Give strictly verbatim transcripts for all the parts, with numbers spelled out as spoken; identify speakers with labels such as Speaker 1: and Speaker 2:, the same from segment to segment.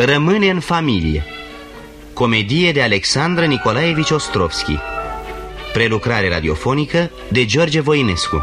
Speaker 1: Rămâne în familie. Comedie de Alexandra Nicolaevici Ostrovski. Prelucrare radiofonică de George Voinescu.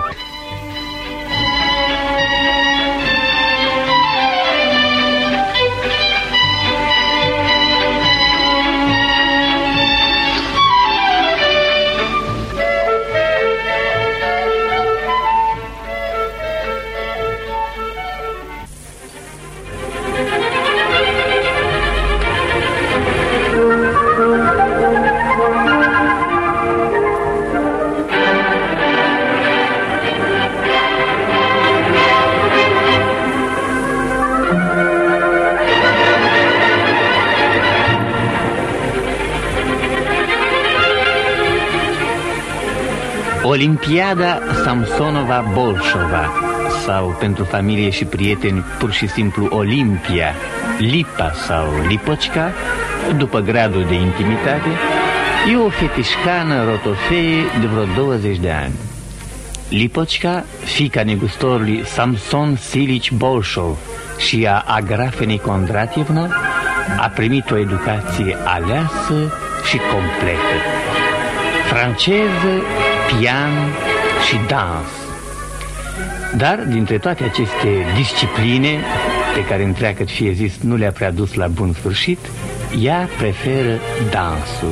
Speaker 2: Olimpiada Samsonova-Bolshova, sau pentru familie și prieteni pur și simplu Olimpia, Lipa sau Lipocica, după gradul de intimitate, e o fetișcană rotofeie de vreo douăzeci de ani. Lipocica, fiica negustorului Samson Silici Bolshov și a Agrafenei Kondratievna, a primit o educație aleasă și completă: franceză, pian și dans. Dar dintre toate aceste discipline, pe care întreagăt fie zis nu le-a prea dus la bun sfârșit, ea preferă dansul.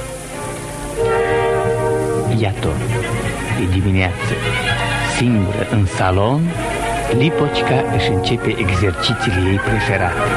Speaker 2: Iată, e dimineață. Singură în salon, Lipocica își începe exercițiile ei preferate.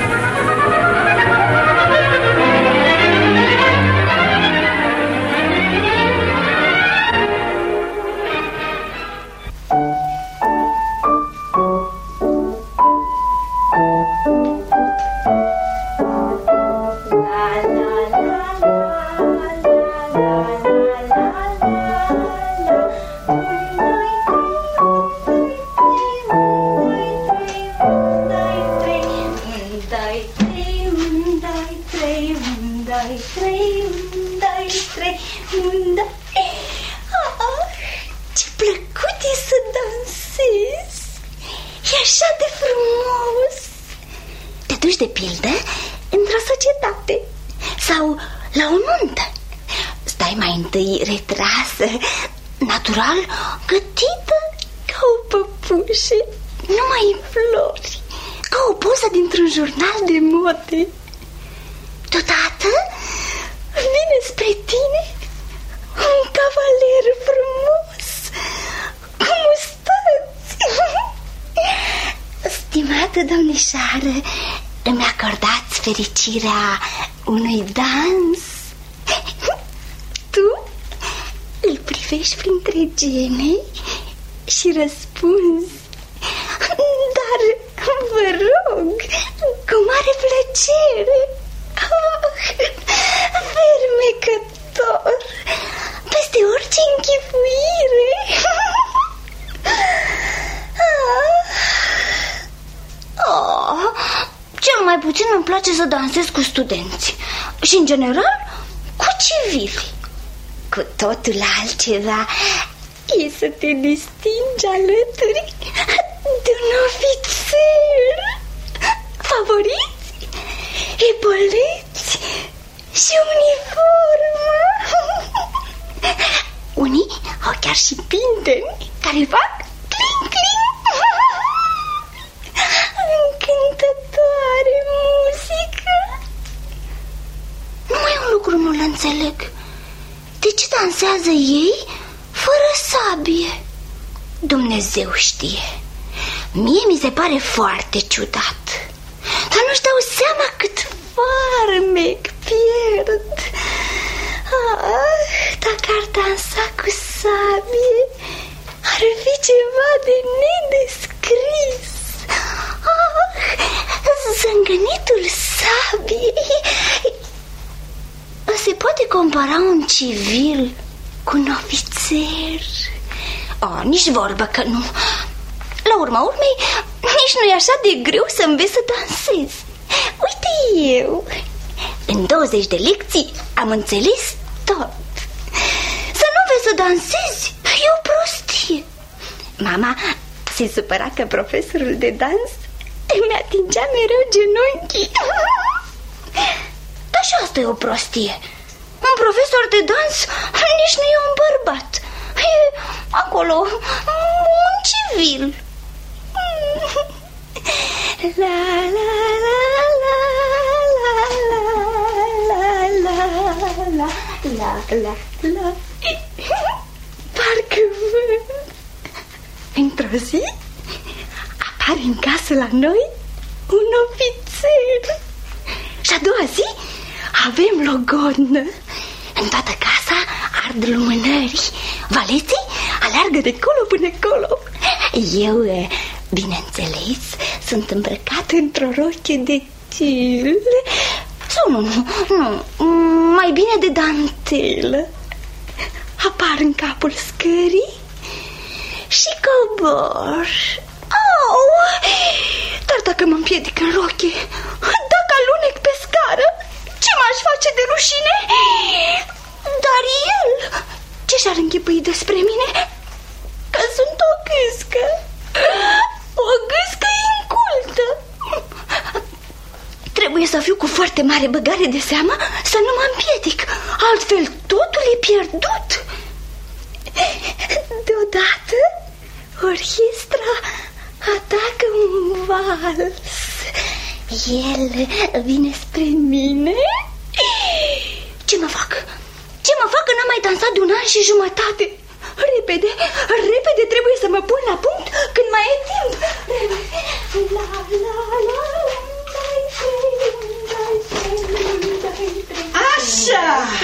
Speaker 3: Natural, gătită ca o păpușă, numai în flori, ca o poză dintr-un jurnal de mode. Deodată vine spre tine un cavaler frumos, cu mustăți. Stimată domnișoară, îmi acordați fericirea unui dans? Tu îl privești printre gene și răspunzi: dar vă rog, cu mare plăcere. Oh, fermecător, peste orice închipuire. Oh, cel mai puțin îmi place să dansez cu studenți și, în general, cu civili. Cu totul altceva e să te distingi alături de un ofițer. Favoriți, epoleți și uniformă. Unii au chiar și pinteni care fac cling-cling. Încântătoare muzică. Numai un lucru nu-l înțeleg: de ce dansează ei fără sabie? Dumnezeu știe. Mie mi se pare foarte ciudat, dar nu-și dau seama cât farmec pierd. Ah, dacă ar dansa cu sabie, ar fi ceva de nedescris. Ah, zângănitul sabiei. Se poate compara un civil cu un ofițer? Oh, nici vorbă că nu. La urma urmei, nici nu e așa de greu să înveți să dansezi. Uite eu, în douăzeci de lecții am înțeles tot. Să nu înveți să dansezi e o prostie. Mama se supăra că profesorul de dans îmi atingea mereu genunchii. Dar și asta e o prostie. Un profesor de dans nici nu e un bărbat. E acolo un civil. La la la la la la la la la la la. Parcă văd. Într-o zi apare în casă la noi un ofițer. Și a doua zi avem logodnă. În toată casa ard lumânări. Valeții alergă de colo până colo. Eu, bineînțeles, sunt îmbrăcată într-o roche de til. Sau nu, nu, mai bine de dantelă. Apar în capul scării și cobor. Au! Dar dacă mă împiedic în roche, dacă alunec pe scară, ce m-aș face de rușine? Dar el, ce și-ar închipui despre mine? Că sunt o gâscă. O gâscă incultă. Trebuie să fiu cu foarte mare băgare de seamă să nu mă împiedic, altfel totul e pierdut. Deodată orchestra atacă un vals. El vine spre mine. Ce mă fac? Ce mă fac că n-am mai dansat de un an și jumătate? Repede, repede trebuie să mă pun la punct când mai e timp. La, la, la,
Speaker 4: așa!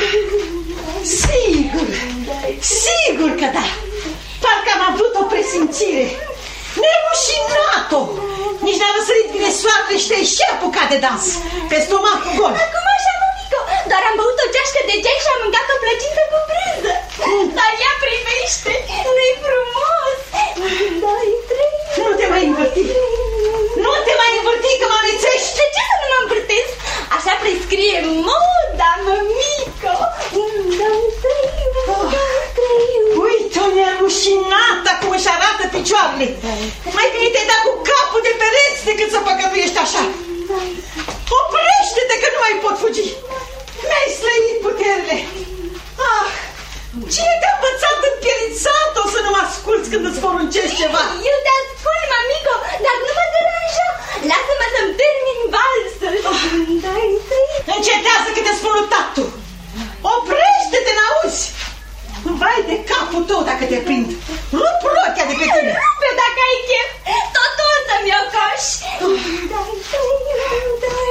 Speaker 4: Sigur, sigur că da. Parcă am avut o presimțire. Nerușinat-o! Nici n-a răsărit bine soarele și te-ai și apucat de dans pe stomacul gol.
Speaker 3: Acum așa, mămico, doar am băut o ceașcă de gel și am mâncat o plăcintă cu brânză. Dar ea primește, nu-i frumos? Doi, trei.
Speaker 4: Nu te mai învârti. Nu te mai învârti că mă amețești.
Speaker 3: De ce să nu mă învârtesc? Așa prescrie moda, mămico. Doi, trei, doi, trei.
Speaker 4: Uite-o nerușinată cum își arată picioarele. Mai bine te-ai dat cu capul de pereți decât să păcătuiești așa. Oprește-te că nu mai pot fugi. Mi-ai slăit puterile. Ah, cine te-a învățat în pielițat-o să nu mă asculți când îți poruncești ceva?
Speaker 3: Eu te ascult, mamico, dar nu mă deranja. Lasă-mă să-mi termin valsul. Doi, trei.
Speaker 4: Încetează că te spun tatu. Oprește-te, n-auzi? Vai de capul tău dacă te prind. Rup rochea de pe tine.
Speaker 3: Rupe dacă ai chef. Tot o să-mi ocoși. Doi, trei, doi.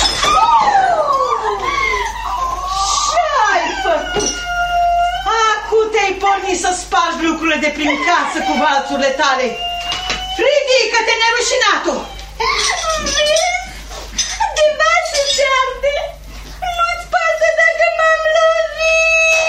Speaker 4: Ce-ai făcut? Acu te-ai pornit să spargi lucrurile de prin casă cu valțurile tale. Ridică-te, nerușinat-o.
Speaker 3: De vasul se arde. Nu-ți pasă dacă m-am lovit.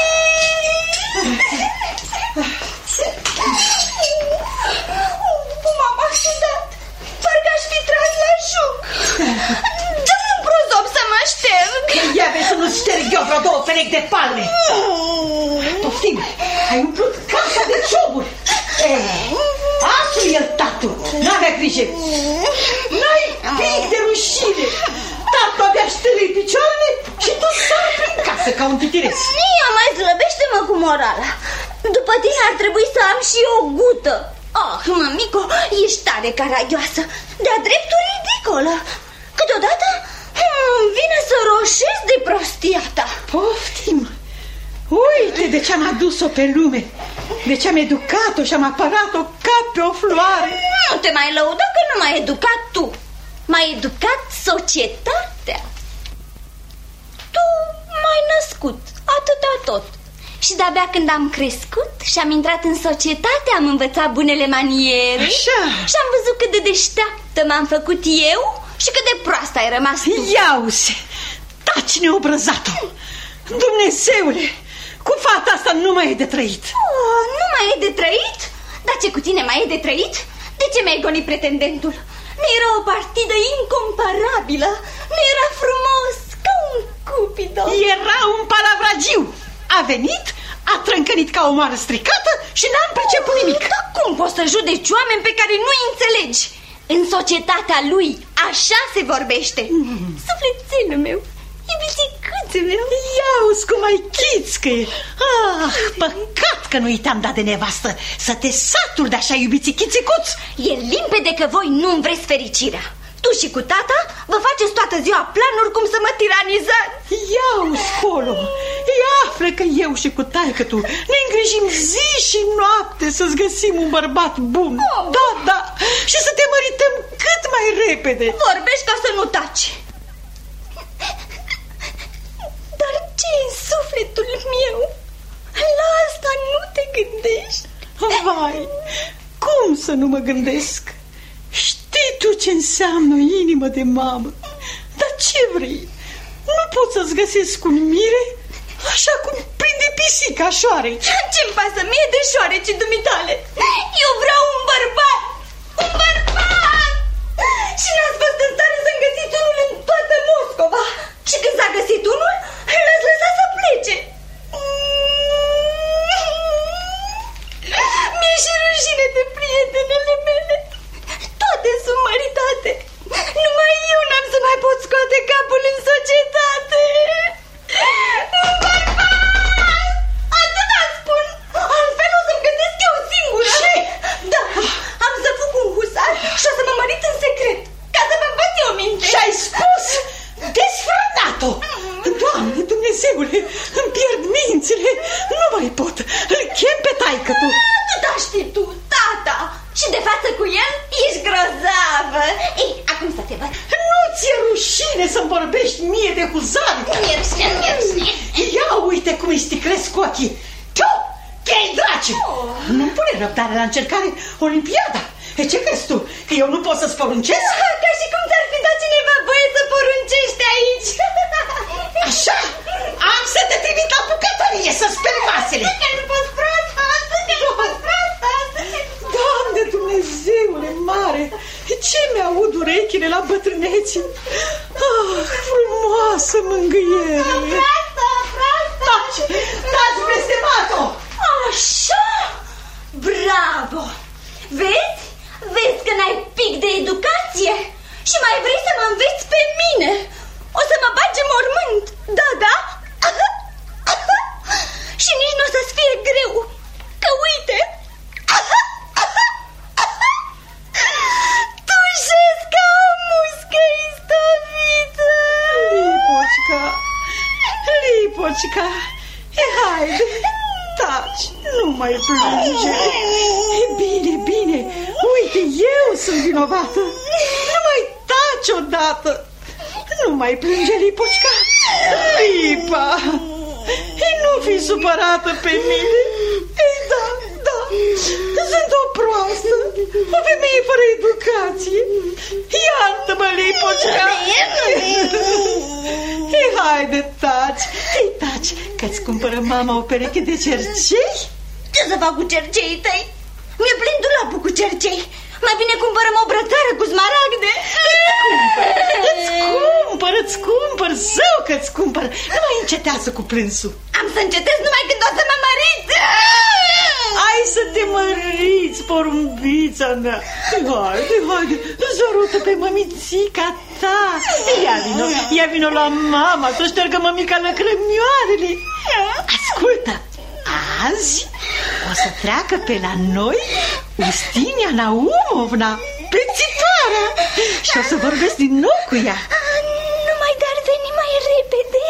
Speaker 3: Cum am accidentat? Parcă aș fi tras la joc. Dă-mi un prozop să mă șterg.
Speaker 4: Ia vezi să nu-ți șterg eu vreo două perechi de palme. Poftim, ai umplut casa de cioburi. Asu el, tatu, n-avea grijă. N-ai pic de rușine. Tatu abia ștârâi picioarele și tu sari prin casă ca un titireț.
Speaker 3: Ia mai slăbește-mă cu morala. După tine ar trebui să am și o gută. Ah, mămico, ești tare caragioasă. De-a dreptul ridicolă. Câteodată îmi vine să roșesc de prostia ta.
Speaker 4: Poftim. Uite de ce am adus-o pe lume. De ce am educat-o și am apărat-o ca pe o floare.
Speaker 3: Nu te mai lăuda că nu m-ai educat tu. M-ai educat societatea. Tu m-ai născut, atâta tot. Și de-abia când am crescut și am intrat în societate, am învățat bunele maniere.
Speaker 4: Așa.
Speaker 3: Și am văzut cât de deșteaptă m-am făcut eu și cât de proastă ai rămas tu.
Speaker 4: Ia-uzi, taci neobrăzat-o. Dumnezeule, cu fata asta nu mai e de trăit.
Speaker 3: Oh, nu mai e de trăit? Dar ce cu tine mai e de trăit? De ce mi-ai gonit pretendentul? Nu era o partidă incomparabilă. Nu era frumos ca un cupido.
Speaker 4: Era un palavragiu. A venit, a trâncănit ca o moară stricată și n-am priceput nimic.
Speaker 3: Dar cum poți să judeci oameni pe care nu-i înțelegi? În societatea lui așa se vorbește. mm. Sufletelul meu, iubiticuțul meu.
Speaker 4: Ia-uzi cum ai chițcă. Ah, păcat că nu i-te-am dat de nevastă. Să te saturi de așa, iubiții chițicuți.
Speaker 3: E limpede că voi nu-mi vreți fericirea. Tu și cu tata vă faceți toată ziua planuri cum să mă tiranizați.
Speaker 4: Ia-uzi, Colo, ia află că eu și cu taică tu ne îngrijim zi și noapte să-ți găsim un bărbat bun. oh. Da, da, și să te mărităm cât mai repede.
Speaker 3: Vorbești ca să nu taci. Dar ce în sufletul meu? La asta nu te gândești?
Speaker 4: Vai, cum să nu mă gândesc? Știi tu ce înseamnă o inimă de mamă? Dar ce vrei? Nu pot să-ți găsesc un mire așa cum prinde pisica șoareci.
Speaker 3: Ce-mi pasă mie de șoareci dumitale? Eu vreau un bărbat. Un bărbat! Și n-ați fost în stare să-mi găsiți unul în toată Moscova. Și când s-a găsit unul, l-ați lăsat să plece. Mi-e și rușine de prietenele mele. Toate sunt măritate. Numai eu n-am să mai pot scoate capul în societate. Un bărbat! Atâta spun. Altfel o să-mi găsesc eu singură.
Speaker 4: Ce?
Speaker 3: Da, am să fug un husar și o să mă mărit în secret, ca să vă învăț eu minte.
Speaker 4: Ce-ai spus? Desfrânat-o! Doamne Dumnezeule, îmi pierd mințile. Nu mai pot. Îl chem pe taică tu.
Speaker 3: Atâta știi tu, tata. Și de față cu el ești grozavă. Ei, acum să te văd.
Speaker 4: Nu ți-e rușine să-mi vorbești mie de huzari?
Speaker 3: Mi-e rușine, mi-e rușine.
Speaker 4: Ia uite cum îi sticlesc ochii. Tu, chei draci! Oh. Nu-mi pune răbdare la încercare Olimpiada. E, ce crezi tu? Că eu nu pot să-ți poruncesc?
Speaker 3: Ca și cum ți-ar fi dat cineva voie să poruncești aici.
Speaker 4: Așa? Am să te trimit la bucătărie să speli vasele.
Speaker 3: Că nu poți proasta, că nu poți proasta.
Speaker 4: Doamne Dumnezeule mare, ce mi-aud urechile la bătrâneții. Ah, frumoasă mângâiere.
Speaker 3: Proasta, proasta.
Speaker 4: Taci, taci, blestemato.
Speaker 3: Așa? Bravo. Vezi? Vezi că n-ai pic de educație? Și mai vrei să mă înveți pe mine? O să mă bagi în mormânt. Da, da? Și nici nu o să-ți fie greu. Că uite, tușesc ca o muscă istovită.
Speaker 4: Lipocica, Lipocica, e, haide, taci, nu mai plânge. E bine, bine, uite, eu sunt vinovată. Nu mai taci odată. Nu mai plânge, Lipocica. Lipa, e, nu fi supărată pe mine. Ei, da, da, sunt o proastă, o femeie fără educație. Iartă-mă, Lipocica. Ei, haide, taci, ei, taci, că-ți cumpără mama o pereche de cercei?
Speaker 3: Ce să fac cu cerceii tăi? Mi-e plin dulapul cu cercei. Mai bine cumpărăm o brățară cu smaragde.
Speaker 4: Îți cumpăr, îți cumpăr, zău că-ți cumpăr. Nu mai încetează cu plânsul.
Speaker 3: Am să încetez numai când o să mă măriți.
Speaker 4: Ai să te măriți, porumbița mea. Haide, haide, zărută pe mămițica ta. Ia vino, ia vino la mama, să ștergă mămica lăcrămioarele. Ascultă, azi o să treacă pe la noi Ustinia Naumovna, pețitoarea, și o să vorbesc din nou cu ea.
Speaker 3: Numai de-ar veni mai repede.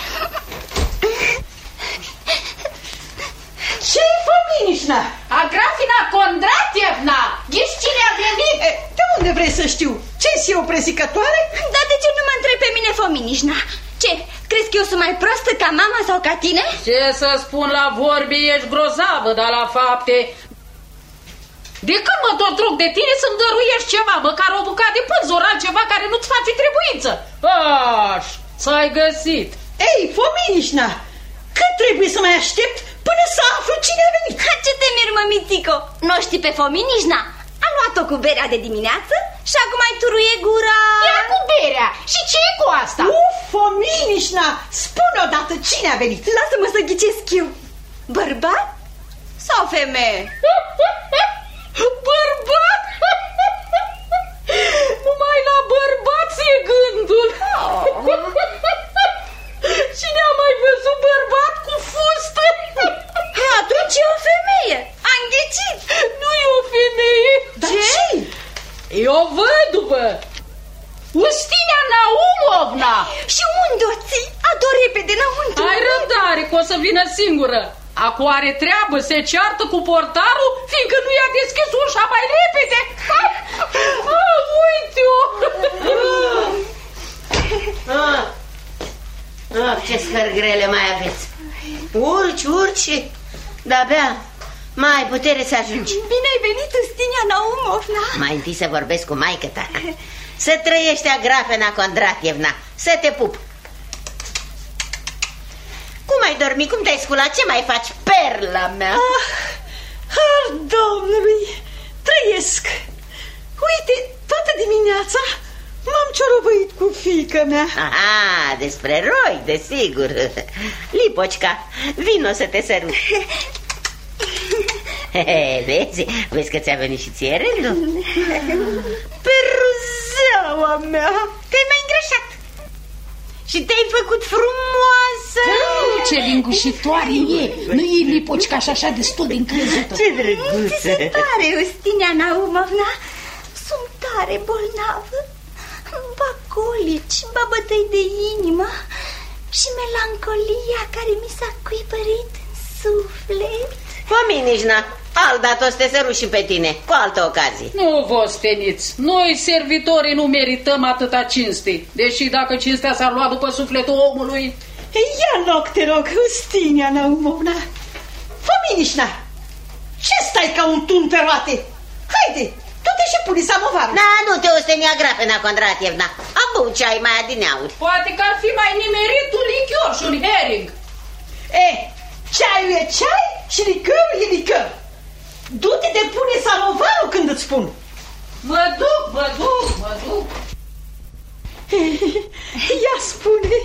Speaker 4: Ce-i, Fominișna?
Speaker 5: Agrafina Condratievna, ești cine a venit?
Speaker 4: E, de unde vrei să știu? Ce-s eu, presicătoare?
Speaker 3: Dar de ce nu mă întrebi pe mine, Fominișna? Ce, crezi că eu sunt mai proastă ca mama sau ca tine?
Speaker 5: Ce să spun la vorbe, ești grozavă, dar la fapte... De când mă tot rog de tine să-mi dăruiești ceva, măcar o bucată de pânz, ori altceva care nu-ți face trebuință? Aș, ți-ai găsit.
Speaker 4: Ei, Fominișna, cât trebuie să mai aștept până să aflu cine a venit?
Speaker 3: Ha, ce te miri, mămitico? Nu știi pe Fominișna? A luat-o cu berea de dimineață și acum mai turuie gura.
Speaker 5: Ia cu berea. Și ce e cu asta?
Speaker 4: Uf, Fominișna, spune odată cine a venit.
Speaker 3: Lasă-mă să ghicesc eu. Bărbat sau femeie?
Speaker 5: Bărbat? E o văduvă! Ustinia Naumovna!
Speaker 3: Și unde o ții? Adu repede înăuntru.
Speaker 5: Ai răbdare că o să vină singură. Acum are treabă, se ceartă cu portarul, fiindcă nu i-a deschis ușa mai repede. Ah, uite-o!
Speaker 6: Ah, ah, ce scărgrele mai aveți. Urci, urci, de-abia mai ai putere să ajungi.
Speaker 3: Bine ai venit, Ustinia Naumovna.
Speaker 6: Mai întâi să vorbesc cu maică-ta. Să trăiești, Agrafena Condratievna. Să te pup. Cum ai dormit? Cum te-ai sculat? Ce mai faci, perla mea?
Speaker 4: Ah, har Domnului, trăiesc. Uite, toată dimineața m-am ciorobăit cu fiica mea.
Speaker 6: Aha, despre roi, desigur. Lipocica, vino să te sărut. Vezi? Vezi că ți-a venit și ție rândul?
Speaker 4: Peruzeaua mea,
Speaker 6: te-ai mai îngrășat și te-ai făcut frumoasă.
Speaker 5: Ce lingușitoare e! Nu e Lipocica și așa destul de încrezută.
Speaker 6: Ce drăguță!
Speaker 3: Ți se pare, Ustinia Naumovna? Sunt tare bolnavă. Ba colici, ba bătăi de inimă și melancolia care mi s-a cuibărit în suflet.
Speaker 6: Pominișna, Alda o să te săruși și pe tine, cu altă ocazie.
Speaker 5: Nu vă steniți, noi servitorii nu merităm atâta cinste. Deși dacă cinstea s-ar lua după sufletul omului.
Speaker 4: ia loc, te rog, Ustinia Naumovna. Pominișna, ce stai ca un tun pe roate? Haide, du-te și pune samovarul.
Speaker 6: Da, nu te osteni, Agrafena Condratievna. Am băut ceai mai adineauri.
Speaker 5: Poate că ar fi mai nimerit un lichior și un herring.
Speaker 4: E, ceaiul e ceai și licărul e licăr. Du-te de pune samovarul când îți spun.
Speaker 5: Mă duc, mă duc, mă duc.
Speaker 4: Ia spune,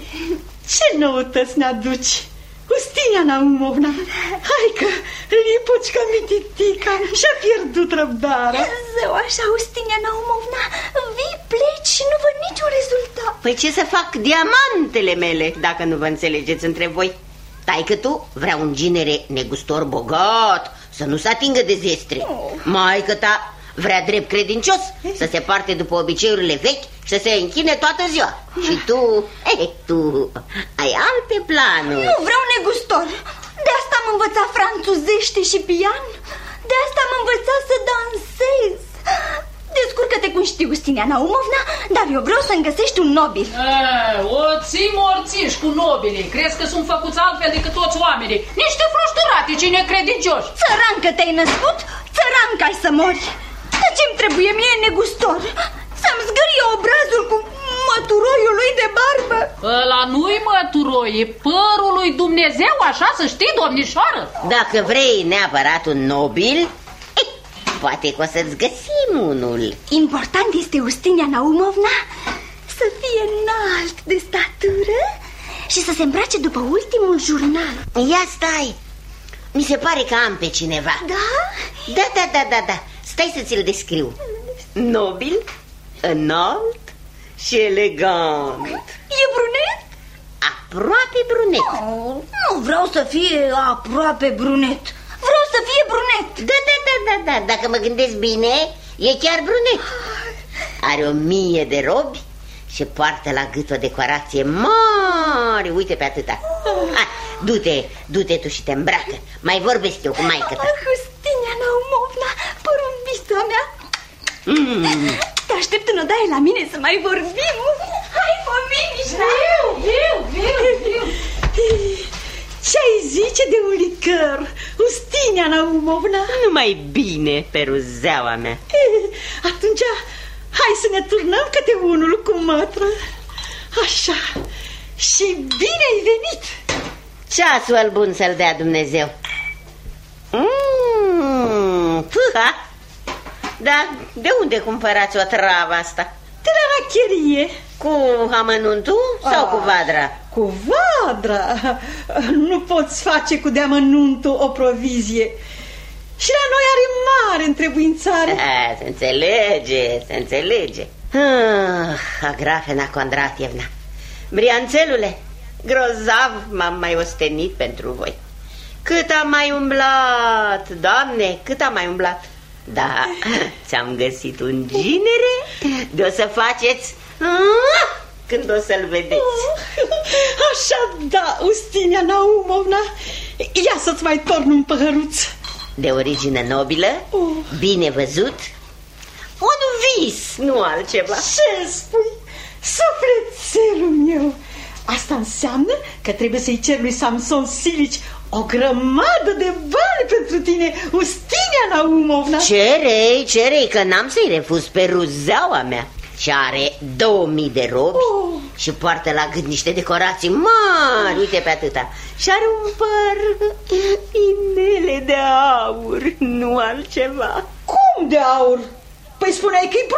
Speaker 4: ce noutăți ne-aduci, Ustinia Naumovna? Hai că Lipocica mititica și-a pierdut răbdarea.
Speaker 3: Zău, așa, Ustinia Naumovna, vii, pleci și nu văd niciun rezultat.
Speaker 6: Păi ce să fac diamantele mele, dacă nu vă înțelegeți între voi? Taică tu vrea un ginere negustor bogat, să nu se atingă de zestre. Oh. Maică ta vrea drept credincios, să se parte după obiceiurile vechi și să se închine toată ziua. Și tu, eh, tu ai alte planuri.
Speaker 3: Nu vreau negustor. De asta am învățat franțuzește și pian. De asta am învățat să dansez. Descurcă-te cum știi, Ustinia Naumovna, dar eu vreau să-mi găsești un nobil.
Speaker 5: A, o ții morțiși cu nobili. Crezi că sunt făcuți altfel decât toți oamenii? Niște frușturatici necredincioși.
Speaker 3: Țăran că te-ai născut, țăran că ai să mori. Dar ce-mi trebuie mie, negustor? Să-mi zgârie obrazul cu măturoiul lui de barbă?
Speaker 5: Ăla nu-i măturoi, e părul lui Dumnezeu, așa să știi, domnișoară.
Speaker 6: Dacă vrei neapărat un nobil, poate că o să-ți găsim unul.
Speaker 3: Important este, Ustinia Naumovna, să fie înalt de statură și să se îmbrace după ultimul jurnal.
Speaker 6: Ia stai, mi se pare că am pe cineva.
Speaker 3: Da?
Speaker 6: Da, da, da, da, da. Stai să ți-l descriu. Nobil, înalt și elegant.
Speaker 3: E brunet?
Speaker 6: Aproape brunet.
Speaker 3: Oh, nu vreau să fie aproape brunet. Vreau să fie brunet.
Speaker 6: Da, da, da, da, da. Dacă mă gândesc bine, e chiar brunet. Are o mie de robi și poartă la gât o decorație mare. Uite pe atâta. Hai, du-te, du-te tu și te îmbracă. Mai vorbesc eu cu maică-ta.
Speaker 3: Ustinia Naumovna, porumbista mea. mm. Te aștept în odaie la mine să mai vorbim. Hai, pominișa.
Speaker 5: Viu, viu, viu, viu.
Speaker 4: Ce-ai zice de un licăr, Ustinia Naumovna?
Speaker 6: Numai bine, peruzeaua mea.
Speaker 4: Atunci, hai să ne turnăm câte unul cu mătră. Așa, și bine ai venit.
Speaker 6: Ceasul bun să-l dea Dumnezeu. mm, Puha. Dar de unde cumpărați o travă asta?
Speaker 4: De la racherie.
Speaker 6: Cu amănuntul sau
Speaker 4: A,
Speaker 6: cu vadra?
Speaker 4: Cu vadra. Nu poți face cu deamănuntul o provizie. Și la noi are mare întrebuințare.
Speaker 6: A, se înțelege, se înțelege. ah, Agrafena Condratievna, brianțelule, grozav m-am mai ostenit pentru voi. Cât am mai umblat, Doamne, cât am mai umblat. Da, ți-am găsit un ginere de o să faceți când o să-l vedeți.
Speaker 4: Așa, da, Ustinia Naumovna, ia să-ți mai torn un păhăruț.
Speaker 6: De origine nobilă, uh. bine văzut, un vis, nu altceva.
Speaker 4: Ce spui? Sufletelul meu! Asta înseamnă că trebuie să-i cer lui Samson Silici o grămadă de bani pentru tine, Ustinia Naumovna.
Speaker 6: Cerei, cerei, că n-am să-i refuz pe ruzeaua mea. Și are două mii de robi oh. și poartă la gât niște decorații mari, uite pe atâta. Și are un păr, inele de aur, nu altceva.
Speaker 4: Cum de aur? Păi spuneai că-i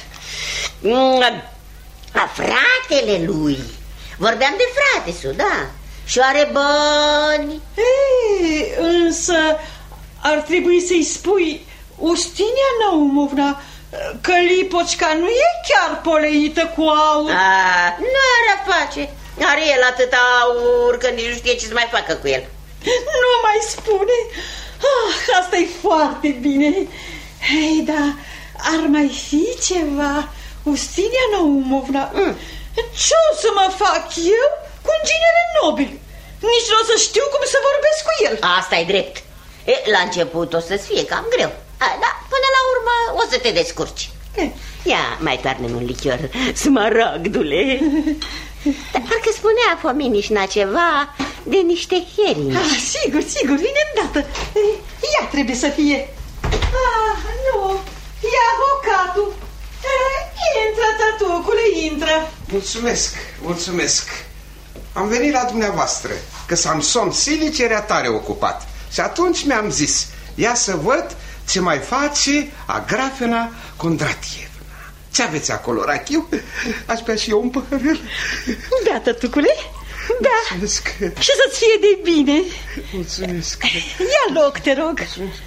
Speaker 4: brunet.
Speaker 6: A fratele lui. Vorbeam de frate-su, da. Și are bani.
Speaker 4: Ei, însă ar trebui să-i spui, Ustinia Naumovna, că Lipocica nu e chiar poleită cu aur.
Speaker 6: A, nu are a face. Are el atâta aur că nici nu știe ce să mai facă cu el.
Speaker 4: Nu mai spune. Ah, asta e foarte bine. Hei, da, ar mai fi ceva, Ustinia Naumovna. mm. Ce o să mă fac eu cu un ginere nobil? Nici nu o să știu cum să vorbesc cu el.
Speaker 6: Asta e drept. E, la început o să-ți fie cam greu. A, da, până la urmă o să te descurci. Ia, mai toarnă-mi un lichior, smaragdule. Dar parcă spunea Fominișna ceva de niște herini.
Speaker 4: Ah, sigur, sigur, vine îndată. Ea trebuie să fie. Ah, nu, e avocatul. Intră, tătucule, intră.
Speaker 7: Mulțumesc, mulțumesc. Am venit la dumneavoastră, că Samson Silici era tare ocupat. Și atunci mi-am zis, ia să văd ce mai face Agrafena Condratievna. Ce aveți acolo, rachiu? Aș bea și eu un păhărel.
Speaker 4: Da, tătucule, da.
Speaker 7: Mulțumesc.
Speaker 4: Și să-ți fie de bine.
Speaker 7: Mulțumesc.
Speaker 4: Ia loc, te rog.
Speaker 7: Mulțumesc.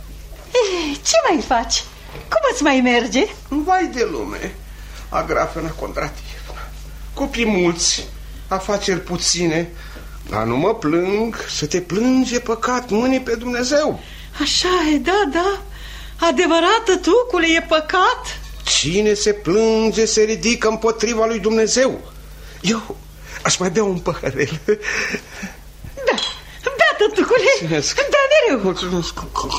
Speaker 4: Ce mai faci? Cum îți mai merge?
Speaker 7: Vai de lume, Agrafena Condratievna. Copii mulți, afaceri puține, dar nu mă plâng, să te plânge păcat mâine pe Dumnezeu.
Speaker 4: Așa e, da, da. Adevărat, tătucule, e păcat.
Speaker 7: Cine se plânge se ridică împotriva lui Dumnezeu. Eu aș mai bea un păhărel.
Speaker 4: Da, da, tătucule.
Speaker 7: Mulțumesc.
Speaker 4: Da, mereu.
Speaker 7: Mulțumesc.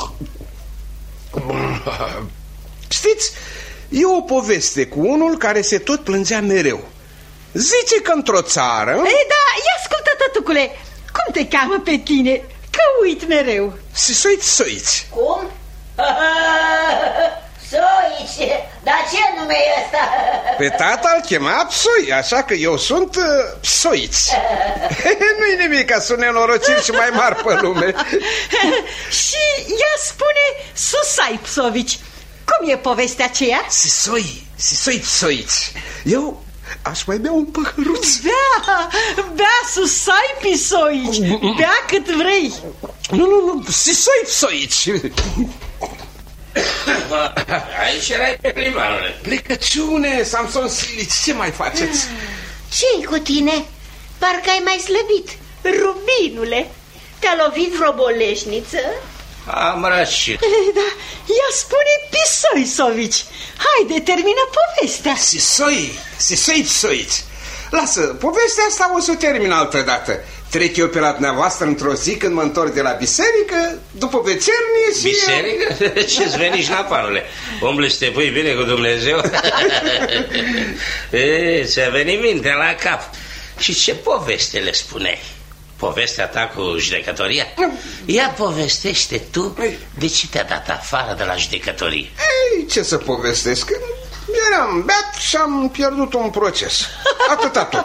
Speaker 7: Știți, e o poveste cu unul care se tot plângea mereu. Zice că într-o țară...
Speaker 4: Ei, da, ia ascultă, tătucule. Cum te cheamă pe tine? Că uit mereu.
Speaker 7: Sisoiți, soiți.
Speaker 6: Cum? Soici, dar ce nume e ăsta?
Speaker 7: Pe tata îl chema Psoi, așa că eu sunt uh, Psoiți. Nu-i nimic, ca sunt nenorociri și mai mari pe lume.
Speaker 4: Și ea spune Susai Psovici. Cum e povestea aceea?
Speaker 7: Sisoi, Sisoi Psoiți. Eu aș mai bea un păhăruț.
Speaker 4: Bea, bea Susai Psoici. Bea cât vrei.
Speaker 7: Nu, nu, nu, Sisoi Psoici.
Speaker 8: Aici erai pe primarule.
Speaker 7: Plecăciune, Samson Silici, ce mai faceți?
Speaker 6: Ce-i cu tine? Parcă ai mai slăbit. Rubinule, te-a lovit vreo boleșniță?
Speaker 8: Am rășit.
Speaker 4: Da, ea spune Pisoisovici. Haide, termină povestea.
Speaker 7: Sisoi, Sisoi Psoici. Lasă, povestea asta o să o termin altă dată. Trec eu pe la dumneavoastră într-o zi când mă întorc de la biserică, după vecernie și...
Speaker 8: Biserică? Ce-ți veni, șnapanule? Umble și te pui bine cu Dumnezeu? E, ți-a venit mintea la cap. Și ce poveste le spuneai? Povestea ta cu judecătoria? Ia povestește tu de ce te-a dat afară de la judecătorie.
Speaker 7: Ei, ce să povestesc? Eram beat și am pierdut un proces. Atâta tot.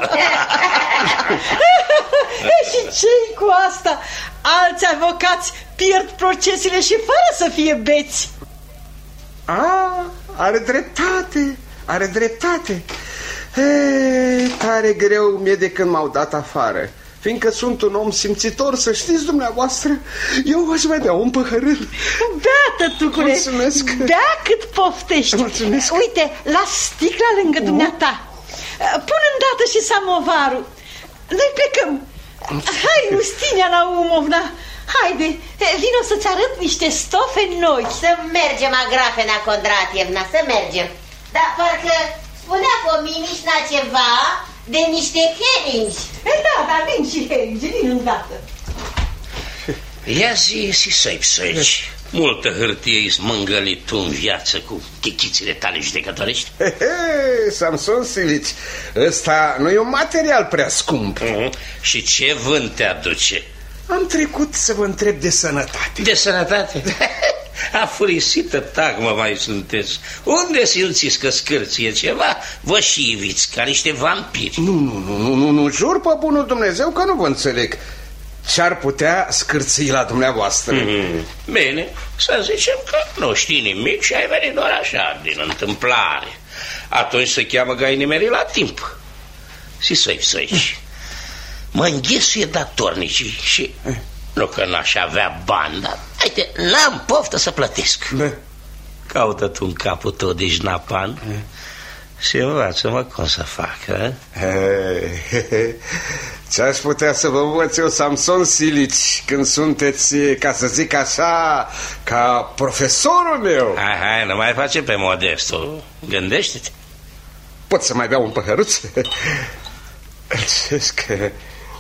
Speaker 4: Și ce-i cu asta? Alți avocați pierd procesele și fără să fie beți.
Speaker 7: A, are dreptate, are dreptate. E, tare greu mi-e de când m-au dat afară. Fiindcă sunt un om simțitor, să știți dumneavoastră, eu aș mai bea un păhărel.
Speaker 4: Bea, tătucule.
Speaker 7: Mulțumesc.
Speaker 4: Bea cât poftești.
Speaker 7: Mulțumesc.
Speaker 4: Uite, las sticla lângă dumneata. Pun îndată și samovarul. Noi plecăm. Hai, Ustinia Naumovna, Haide, vino să-ți arăt niște stofe noi.
Speaker 6: Să mergem, Agrafena Condratievna, să mergem. Dar parcă spunea Pominișna ceva de niște heringi.
Speaker 4: Da, dar vin și heringi, vin îndată.
Speaker 8: Ia zi, si să-i psăici. Multă hârtie i-ți mângălit tu în viață cu chichițile tale judecătorești.
Speaker 7: He, he, Samson Silici, ăsta nu e un material prea scump.
Speaker 8: uh-huh. Și ce vânt te aduce?
Speaker 7: Am trecut să vă întreb de sănătate.
Speaker 8: De sănătate? Afurisită tagmă mai sunteți. Unde simțiți că scârție ceva? Vă și iviți ca niște vampiri.
Speaker 7: Nu, nu, nu, nu, nu, nu, jur pe bunul Dumnezeu că nu vă înțeleg. Ce-ar putea scârții la dumneavoastră?
Speaker 8: Mm-hmm. Bine, să zicem că nu știi nimic și ai venit doar așa, din întâmplare. Atunci se cheamă că ai nimerit la timp. Și să-i să-i mă înghesuie datornicii și nu că n-aș avea bani, dar haide, n-am poftă să plătesc.
Speaker 7: Bă.
Speaker 8: Caută tu în capul tău de jnapan și învață-mă cum să fac.
Speaker 7: Ce-aș putea să vă învăț eu, Samson Silici, când sunteți, ca să zic așa, ca profesorul meu?
Speaker 8: Hai, hai, nu mai face pe modestul. Gândește-te.
Speaker 7: Pot să mai beau un păhăruț? Că...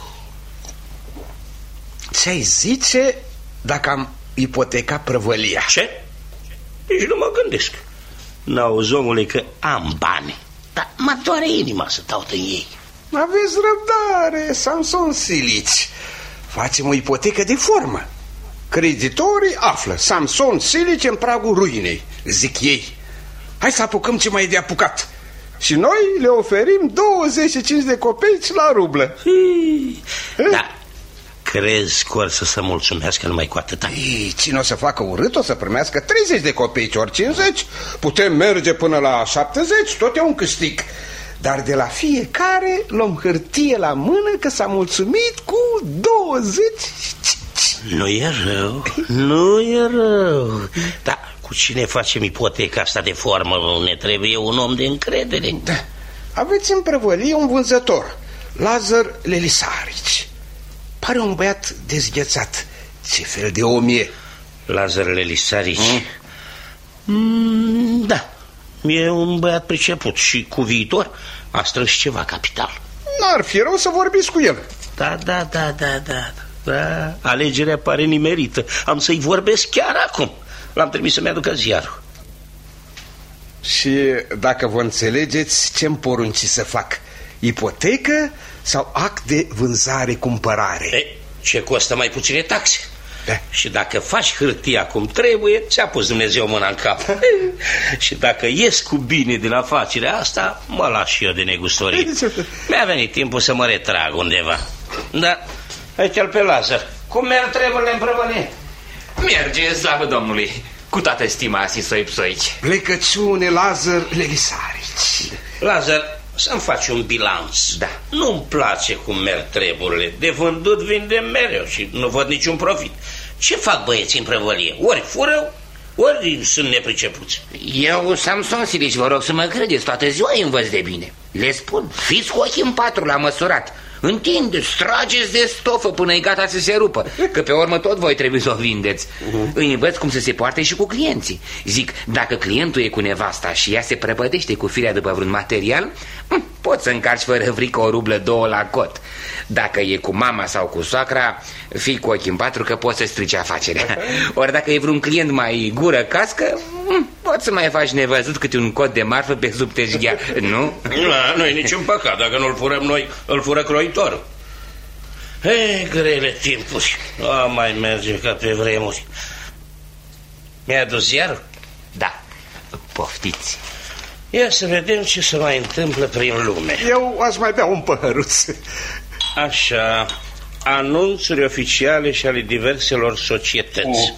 Speaker 7: Ce-ai zice dacă am ipoteca prăvălia?
Speaker 8: Ce? Nici nu mă gândesc. N-auzi, omule, că am bani, dar mă doare inima să taut în ei.
Speaker 7: Aveți răbdare, Samson Silici. Facem o ipotecă de formă. Creditorii află Samson Silici în pragul ruinei, zic ei. Hai să apucăm ce mai e de apucat. Și noi le oferim douăzeci și cinci de copeici la rublă.
Speaker 8: Da, crezi că or să se mulțumească numai cu atâta?
Speaker 7: Ei, cine o să facă urât o să primească treizeci de copeici ori cincizeci. Putem merge până la șaptezeci, tot e un câștig. Dar de la fiecare luăm hârtie la mână că s-a mulțumit cu douăzeci.
Speaker 8: Nu e rău, nu e rău. Dar cu cine facem ipoteca asta de formă? Ne trebuie un om de încredere.
Speaker 7: Da. Aveți în prăvălie un vânzător, Lazar Lelisarici. Pare un băiat dezghețat. Ce fel de om e?
Speaker 8: Lazar Lelisarici? Mm? Mm, da. E un băiat priceput și cu viitor a strâns ceva capital.
Speaker 7: N-ar fi rău să vorbiți cu el.
Speaker 8: Da, da, da, da, da, da. Alegerea pare nimerită. Am să-i vorbesc chiar acum. L-am trimis să-mi aducă ziarul.
Speaker 7: Și dacă vă înțelegeți, ce-mi porunci să fac? Ipotecă sau act de vânzare-cumpărare?
Speaker 8: E, ce costă mai puține taxe?
Speaker 7: Da. Și
Speaker 8: dacă faci hârtia cum trebuie, ți-a pus Dumnezeu mâna în cap. Și dacă ies cu bine din afacerea asta, mă las și eu de negustorie. Mi-a venit timpul să mă retrag undeva. Da, uite-l pe Lazar. Cum merg treburile în prăvălie?
Speaker 9: Merge, slavă Domnului, cu toată stima Sisoi Psoici.
Speaker 7: Plecăciune, Lazar Lelisarici.
Speaker 8: Lazar, să-mi faci un bilanț. Da. Nu-mi place cum merg treburile. De vândut vindem mereu și nu văd niciun profit. Ce fac băieții în prăvălie? Ori fură, ori sunt nepricepuți.
Speaker 9: Eu, Samson Silici, vă rog să mă credeți, toată ziua îi învăț de bine. Le spun, fiți cu ochii în patru la măsurat. Întindeți, trageți de stofă până e gata să se rupă, că pe urmă tot voi trebuie să o vindeți. uh-huh. Îi învăț cum să se poarte și cu clienții. Zic, dacă clientul e cu nevasta și ea se prăpădește cu firea după vreun material, poți să încarci fără frică o rublă, două la cot. Dacă e cu mama sau cu soacra, fii cu ochii în patru că poți să strici afacerea. Ori dacă e vreun client mai gură cască, poți să mai faci nevăzut câte un cot de marfă pe sub teșghea, nu?
Speaker 8: Nu e niciun păcat, dacă nu-l furăm noi, îl fură croitorul. Hei, grele timpuri, o, mai merge ca pe vremuri. Mi-a adus ziarul?
Speaker 9: Da, poftiți.
Speaker 8: Ia să vedem ce se mai întâmplă prin lume.
Speaker 7: Eu aș mai bea un păhăruț.
Speaker 8: Așa, anunțuri oficiale și ale diverselor societăți. Oh.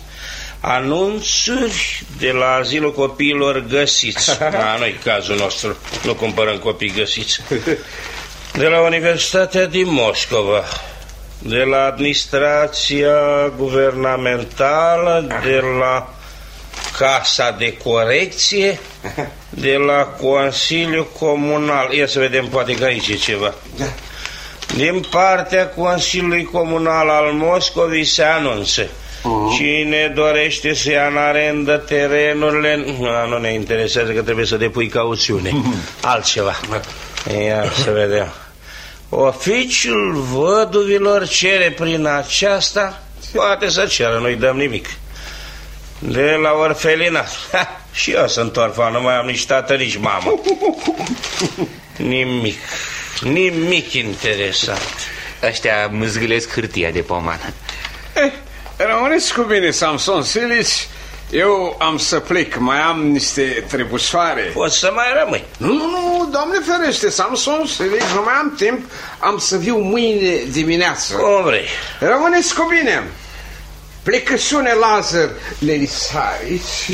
Speaker 8: Anunțuri de la azilul copiilor găsiți. Da, nu-i cazul nostru, nu cumpărăm copii găsiți. De la Universitatea din Moscova, de la administrația guvernamentală, de la Casa de Corecție, de la Consiliul Comunal. Ia să vedem, poate că aici e ceva. Din partea Consiliului Comunal al Moscovei se anunță. Uh-huh. Cine dorește să ia în arendă terenurile, nu, nu ne interesează că trebuie să depui cauțiune. Uh-huh. Altceva. Ia să vedem. Oficiul văduvilor cere prin aceasta, poate să ceară, nu-i dăm nimic, de la orfelinat. Ha, și eu sunt orfan, nu mai am nici tată, nici mamă. Nimic, nimic interesant.
Speaker 9: Ăștia mâzgâlesc hârtia de pomană.
Speaker 7: Eh, rămâneți cu bine, Samson Silici. Eu am să plec, mai am niște trebușoare.
Speaker 8: Poți să mai rămâi.
Speaker 7: Nu, nu, nu, Doamne ferește, Samson Silici, nu mai am timp. Am să viu mâine dimineață.
Speaker 8: Cum vrei.
Speaker 7: Rămâneți cu bine. Plecăciune, Lazar Lelisarici.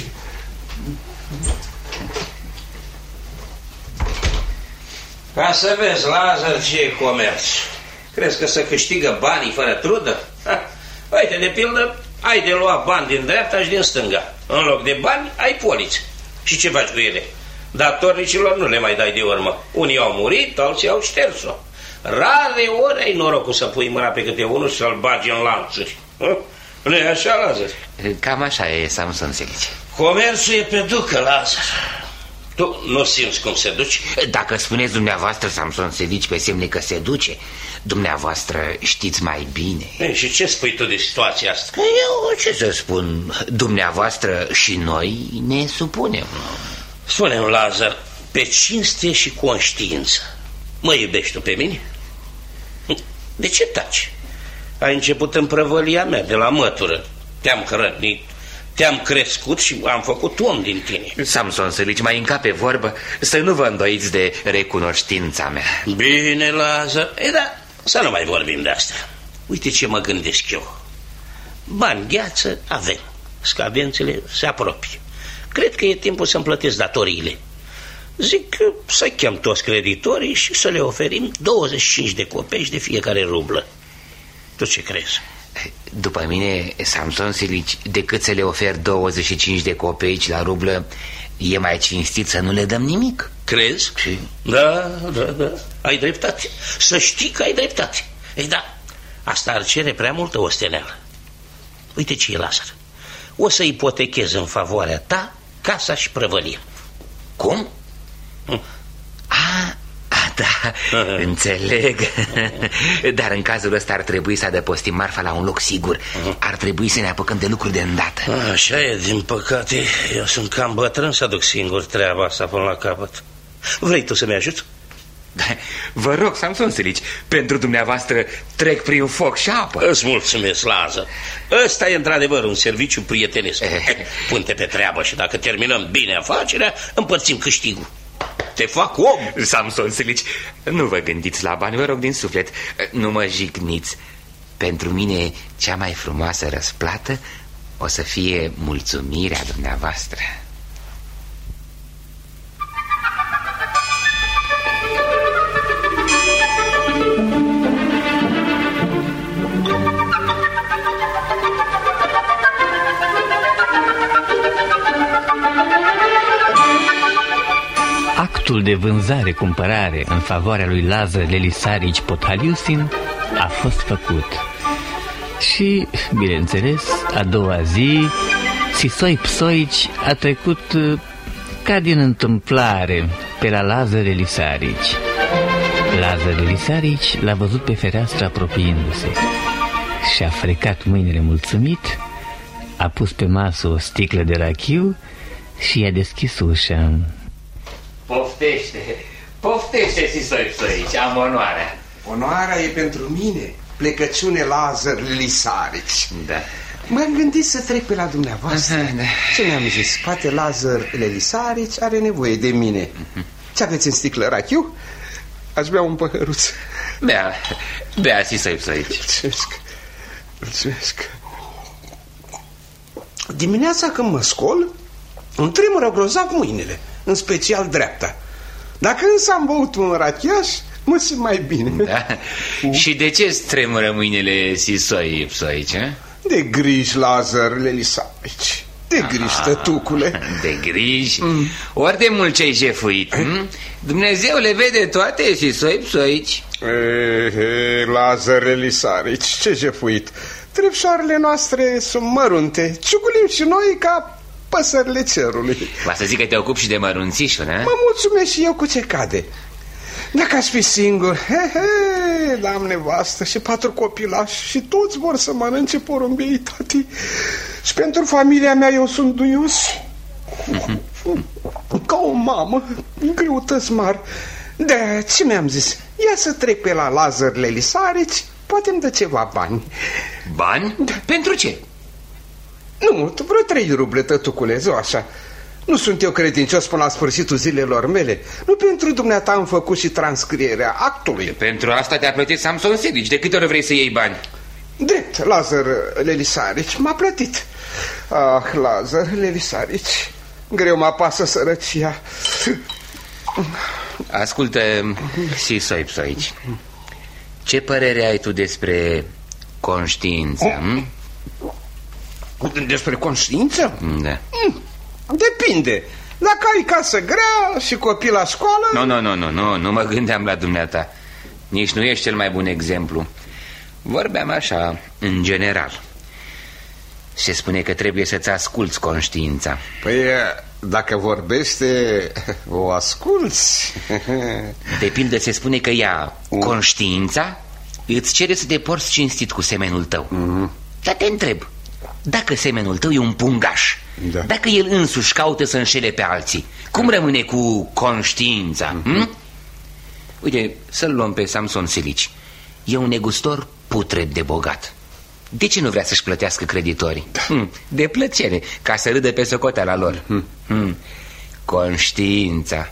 Speaker 8: Ca să vezi, Lazar, ce e comerț. Crezi că să câștigă banii fără trudă? Ha. Uite, de pildă, ai de luat bani din dreapta și din stânga. În loc de bani, ai poliți. Și ce faci cu ele? Datornicilor nu le mai dai de urmă. Unii au murit, alții au șters-o. Rare ori ai norocul să pui mâna pe câte unul și să-l bagi în lanțuri. Nu e așa, Lazar?
Speaker 9: Cam așa e, Samson Silici.
Speaker 8: Comerțul e pe ducă, Lazar. Tu nu simți cum se duce?
Speaker 9: Dacă spuneți dumneavoastră, Samson Silici, pe semne că se duce, dumneavoastră știți mai bine.
Speaker 8: E, și ce spui tu de situația asta?
Speaker 9: Eu ce să spun, dumneavoastră și noi ne supunem.
Speaker 8: Spune-mi, Lazar, pe cinste și conștiință, mă iubești tu pe mine? De ce taci? Ai început în prăvălia mea de la mătură. Te-am hrănit, te-am crescut și am făcut om din tine.
Speaker 9: Samson Silici, mai încape vorbă, să nu vă îndoiți de recunoștința mea.
Speaker 8: Bine, Lazar. E da, să nu mai vorbim de asta. Uite ce mă gândesc eu. Bani, gheață, avem. Scadențele se apropie. Cred că e timpul să-mi plătesc datoriile. Zic să chem toți creditorii și să le oferim douăzeci și cinci de copeci de fiecare rublă. Tu ce crezi?
Speaker 9: După mine, Samson Silici, decât să le ofer douăzeci și cinci de copeici la rublă, e mai cinstit să nu le dăm nimic.
Speaker 8: Crezi?
Speaker 9: Și...
Speaker 8: Da, da, da, ai dreptate. Să știi că ai dreptate. Ei da, asta ar cere prea multă osteneală. Uite ce e, Lazar. O să ipotechez în favoarea ta casa și prăvălia.
Speaker 9: Cum?
Speaker 8: Hm.
Speaker 9: A, a, da, înțeleg. Dar în cazul ăsta ar trebui să adăpostim marfa la un loc sigur. Ar trebui să ne apucăm de lucruri de îndată.
Speaker 8: Așa e, din păcate. Eu sunt cam bătrân să aduc singur treaba asta până la capăt. Vrei tu să-mi ajut?
Speaker 9: Vă rog, Samson Silici, pentru dumneavoastră trec prin foc și apă.
Speaker 8: Îți mulțumesc, Lazar. Ăsta e într-adevăr un serviciu prietenesc. Pune-te pe treabă și dacă terminăm bine afacerea, împărțim câștigul. Te fac om.
Speaker 9: Samson Silici, nu vă gândiți la bani, vă rog din suflet. Nu mă jigniți. Pentru mine cea mai frumoasă răsplată o să fie mulțumirea dumneavoastră.
Speaker 2: Actul de vânzare-cumpărare în favoarea lui Lazar Lelisarici Podhaliusin a fost făcut. Și, bineînțeles, a doua zi, Sisoi Psoici a trecut ca din întâmplare pe la Lazar Lelisarici. Lazar Lelisarici l-a văzut pe fereastră apropiindu-se și-a frecat mâinile mulțumit, a pus pe masă o sticlă de rachiu și i-a deschis ușa.
Speaker 9: Poftește, poftește, Sisoi Psoici, am onoarea.
Speaker 7: Onoarea e pentru mine, plecăciune Lazar Lelisarici.
Speaker 9: Da.
Speaker 7: M-am gândit să trec pe la dumneavoastră.
Speaker 9: Aha, da.
Speaker 7: Ce mi-am zis? Poate Lazar Lelisarici are nevoie de mine. Ce aveți în sticlă, rachiu? Aș bea un păhăruț.
Speaker 9: Bea, bea, Sisoi Psoici.
Speaker 7: Mulțumesc, mulțumesc. Dimineața când mă scol, îmi tremură grozav mâinile, în special dreapta. Dacă însă am băut un rachiaș, mă simt mai bine.
Speaker 9: Da? Și de ce îți tremură mâinile, Sisoi Psoici?
Speaker 7: De griji, Lazar Lelisarici. De griji, tătucule.
Speaker 9: De griji? Mm. Ori de mult ce-ai jefuit. Mm? Dumnezeu le vede toate și soi psoici.
Speaker 7: Ehe, Lazar Elisarici, ce jefuit. Trepșoarele noastre sunt mărunte. Ciugulim și noi ca păsările cerului.
Speaker 9: Va să zic că te ocupi și de mărunțișuri, a?
Speaker 7: Mă mulțumesc și eu cu ce cade. Dacă aș fi singur, he, he, am nevastă și patru copilași și toți vor să mănânce porumbiei, tati. Și pentru familia mea eu sunt duios. Mm-hmm. Ca o mamă, greutăți mari. De ce mi-am zis? Ia să trec pe la Lazar Elisarici, poate îmi dă ceva bani.
Speaker 9: Bani? Da. Pentru ce?
Speaker 7: Nu mult, vreo trei ruble, tătucule, zi așa. Nu sunt eu credincios până la sfârșitul zilelor mele. Nu pentru dumneata am făcut și transcrierea actului.
Speaker 9: Pentru asta te-a plătit Samson Silici. De câte ori vrei să iei bani?
Speaker 7: Drept, Lazar Elisarici m-a plătit. Ah, Lazar Elisarici, greu mă apasă sărăcia.
Speaker 9: Ascultă, Sisoipso aici. Ce părere ai tu despre conștiință? Hm?
Speaker 7: Despre conștiință?
Speaker 9: Da.
Speaker 7: Depinde. Dacă ai casă grea și copii la școală...
Speaker 9: Nu, nu, nu, nu, nu, nu mă gândeam la dumneata. Nici nu ești cel mai bun exemplu. Vorbeam așa, în general. Se spune că trebuie să-ți asculți conștiința.
Speaker 7: Păi, dacă vorbește, o asculți.
Speaker 9: De pildă se spune că ea, conștiința, îți cere să te porți cinstit cu semenul tău. Mm-hmm. Dar te întreb, dacă semenul tău e un pungaș, da. Dacă el însuși caută să înșele pe alții, cum rămâne cu conștiința? Mm-hmm. hm? Uite, să-l luăm pe Samson Silici. E un negustor putred de bogat. De ce nu vrea să-și plătească creditorii? Da. Hm, de plăcere, ca să râdă pe socoteala lor. Hm. Hm. Conștiința.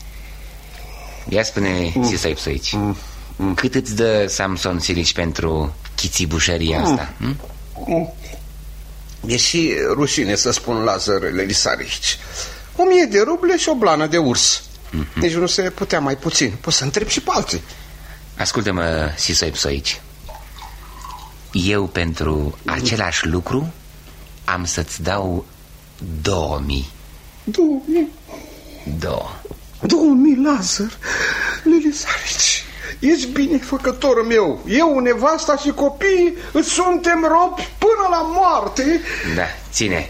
Speaker 9: Ia spune, mm. Sisoipso aici, mm. Mm. cât îți dă Samson Silici pentru chițibușăria mm. asta? Hm?
Speaker 7: Mm. E și rușine să spun Lazar Elisarici. O mie de ruble și o blană de urs. Mm-hmm. Nici nu se putea mai puțin. Poți să întreb și pe alții.
Speaker 9: Ascultă-mă, Sisoipso aici. Eu pentru același lucru am să-ți dau două mii.
Speaker 7: Două mii?
Speaker 9: Două.
Speaker 7: Două mii, Lazar Elisarici. Ești binefăcătorul meu. Eu, nevasta și copiii suntem robi până la moarte.
Speaker 9: Da, ține.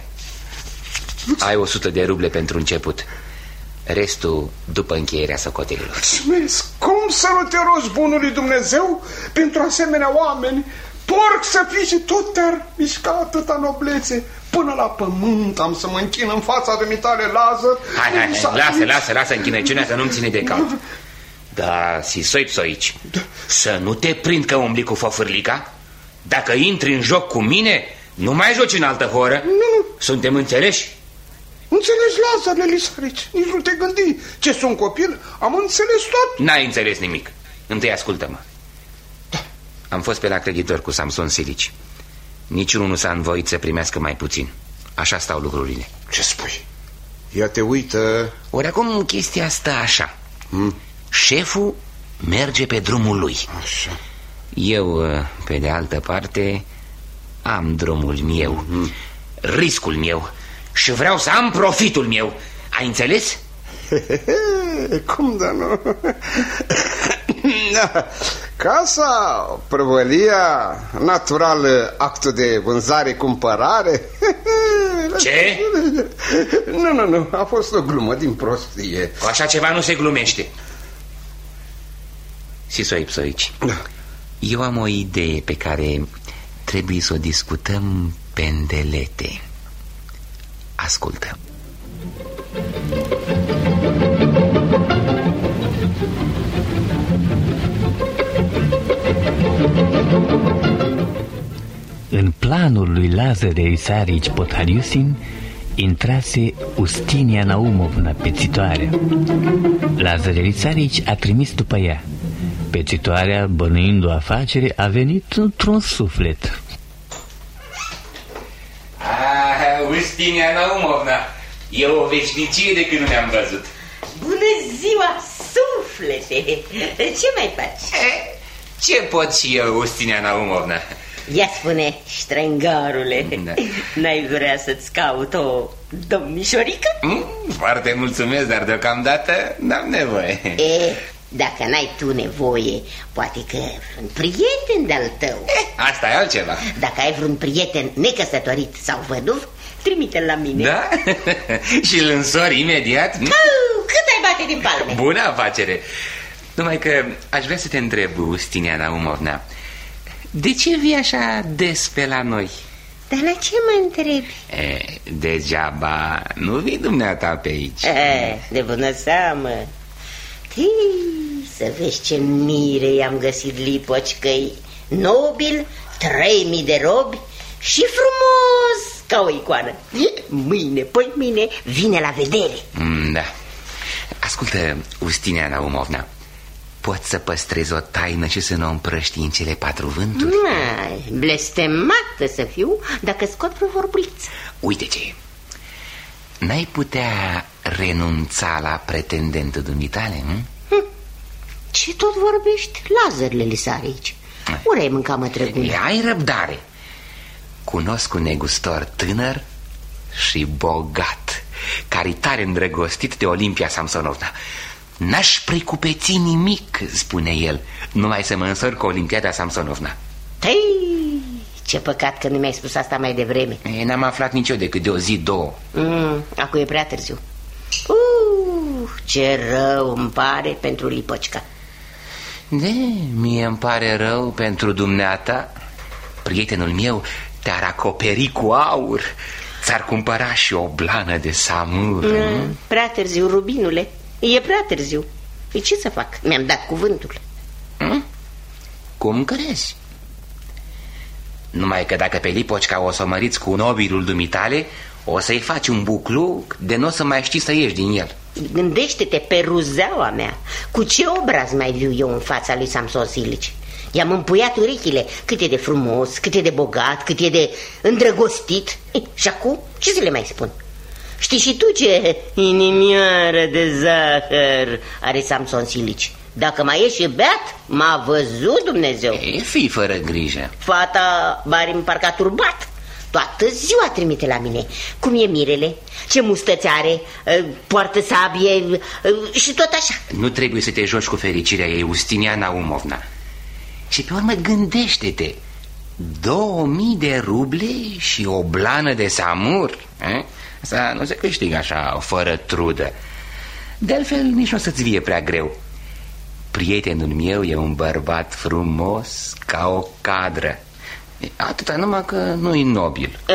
Speaker 9: Ai o sută de ruble pentru început. Restul după încheierea socotelilor.
Speaker 7: Mulțumesc. Cum să nu te rogi bunului Dumnezeu pentru asemenea oameni? Porc să fii și tot te-ar mișca atâta noblețe. Până la pământ am să mă închin în fața dumitale, Lazar.
Speaker 9: Hai, hai, hai, lasă, lasă, lasă închinăciunea, că nu-mi ține de cap. Da, Sisoipso aici, da. Să nu te prind că umbli cu fofârlica. Dacă intri în joc cu mine, nu mai joci în altă horă.
Speaker 7: Nu.
Speaker 9: Suntem înțeleși?
Speaker 7: Înțelegi, Lazar Elisarici, nici nu te gândi. Ce sunt copil, am înțeles tot.
Speaker 9: N-ai înțeles nimic. Întâi ascultă-mă. Da. Am fost pe la creditor cu Samson Silici. Niciunul nu s-a învoit să primească mai puțin. Așa stau lucrurile.
Speaker 7: Ce spui? Ia te uită.
Speaker 9: Ori acum chestia stă așa. hmm? Șeful merge pe drumul lui.
Speaker 7: Așa.
Speaker 9: Eu, pe de altă parte, am drumul meu, mm-hmm. riscul meu și vreau să am profitul meu. Ai înțeles?
Speaker 7: Cum da nu? Casa, prăvălia, natural actul de vânzare-cumpărare.
Speaker 9: Ce?
Speaker 7: Nu, nu, nu, a fost o glumă din prostie.
Speaker 9: Cu așa ceva nu se glumește. Sisoipso aici. Da. Eu am o idee pe care trebuie să o discutăm pe îndelete. Ascultă. În planul lui Lazar Elisarici Podhariusin intrase Ustinia Naumovna, pețitoarea. Lazar Elisarici a trimis după ea. Pețitoarea, bănuind o afacere, a venit într-un suflet. Ah, Ustinia Naumovna, e o veșnicie de când nu ne-am văzut.
Speaker 6: Bună ziua, suflete! Ce mai faci?
Speaker 9: Eh, ce pot și eu, Ustinia Naumovna?
Speaker 6: Ia spune, ștrângarule,
Speaker 9: Da.
Speaker 6: n-ai vrea să-ți caut o domnișorică?
Speaker 9: Mm, foarte mulțumesc, dar deocamdată n-am nevoie.
Speaker 6: E, dacă n-ai tu nevoie, poate că vreun prieten de-al tău.
Speaker 9: Asta e altceva.
Speaker 6: Dacă ai vreun prieten necăsătorit sau văduv, trimite-l la mine.
Speaker 9: Da? Și îl însori imediat?
Speaker 6: Au, cât ai bate din palme?
Speaker 9: Bună afacere. Numai că aș vrea să te întreb, Ustinia Naumovna, de ce vii așa des pe la noi?
Speaker 6: Dar la ce mă întrebi?
Speaker 9: E, degeaba nu vii dumneata pe aici.
Speaker 6: E, de bună seamă. Tii, să vezi ce mire i-am găsit Lipoci, că-i nobil, trei mii de robi și frumos ca o icoană. Mâine, păi mâine vine la vedere.
Speaker 9: Mm, da. Ascultă, Ustinia Naumovna, poți să păstrezi o taină și să nu o împrăști în cele patru vânturi?
Speaker 6: Ai, blestemată să fiu dacă scot vreo vorbuliță.
Speaker 9: Uite ce, n-ai putea renunța la pretendentul dumitale? Hm?
Speaker 6: Hm. Ce tot vorbești? Lazările li sare aici. Ori ai mâncat mătrăgule?
Speaker 9: Ai răbdare. Cunosc un negustor tânăr și bogat, care tare îndrăgostit de Olimpia Samsonovna. N-aș precupeți nimic, spune el, numai să mă însor cu Olimpiada Samsonovna.
Speaker 6: Tăi, ce păcat că nu mi-ai spus asta mai devreme.
Speaker 9: N-am aflat nici eu decât de o zi, două.
Speaker 6: mm, Acum e prea târziu. uh, Ce rău îmi pare pentru Lipocica.
Speaker 9: De, mie îmi pare rău pentru dumneata. Prietenul meu te-ar acoperi cu aur, ți-ar cumpăra și o blană de samur.
Speaker 6: mm, Prea târziu, Rubinule. E prea târziu. E ce să fac? Mi-am dat cuvântul.
Speaker 9: Hmm? Cum crezi? Numai că dacă pe Lipocica o să o măriți cu nobilul dumitale, o să-i faci un buclu de nu o să mai știi să ieși din el.
Speaker 6: Gândește-te pe ruzeaua mea. Cu ce obraz mai viu eu în fața lui Samson Silici? I-am împuiat urechile. Cât e de frumos, cât e de bogat, cât e de îndrăgostit. E, și acum ce să le mai spun? Știi și tu ce inimioară de zahăr are Samson Silici? Dacă mai e și beat, m-a văzut Dumnezeu.
Speaker 9: E, fii fără grijă.
Speaker 6: Fata bari în parcă a turbat. Toată ziua trimite la mine. Cum e mirele? Ce mustăți are? Poartă sabie și tot așa.
Speaker 9: Nu trebuie să te joci cu fericirea ei, Ustinia Naumovna. Și pe urmă gândește-te, două mii de ruble și o blană de samur, eh? Asta nu se câștigă așa, fără trudă. De altfel, nici nu o să-ți vie prea greu. Prietenul meu e un bărbat frumos ca o cadră. Atâta numai că nu-i nobil.
Speaker 6: E,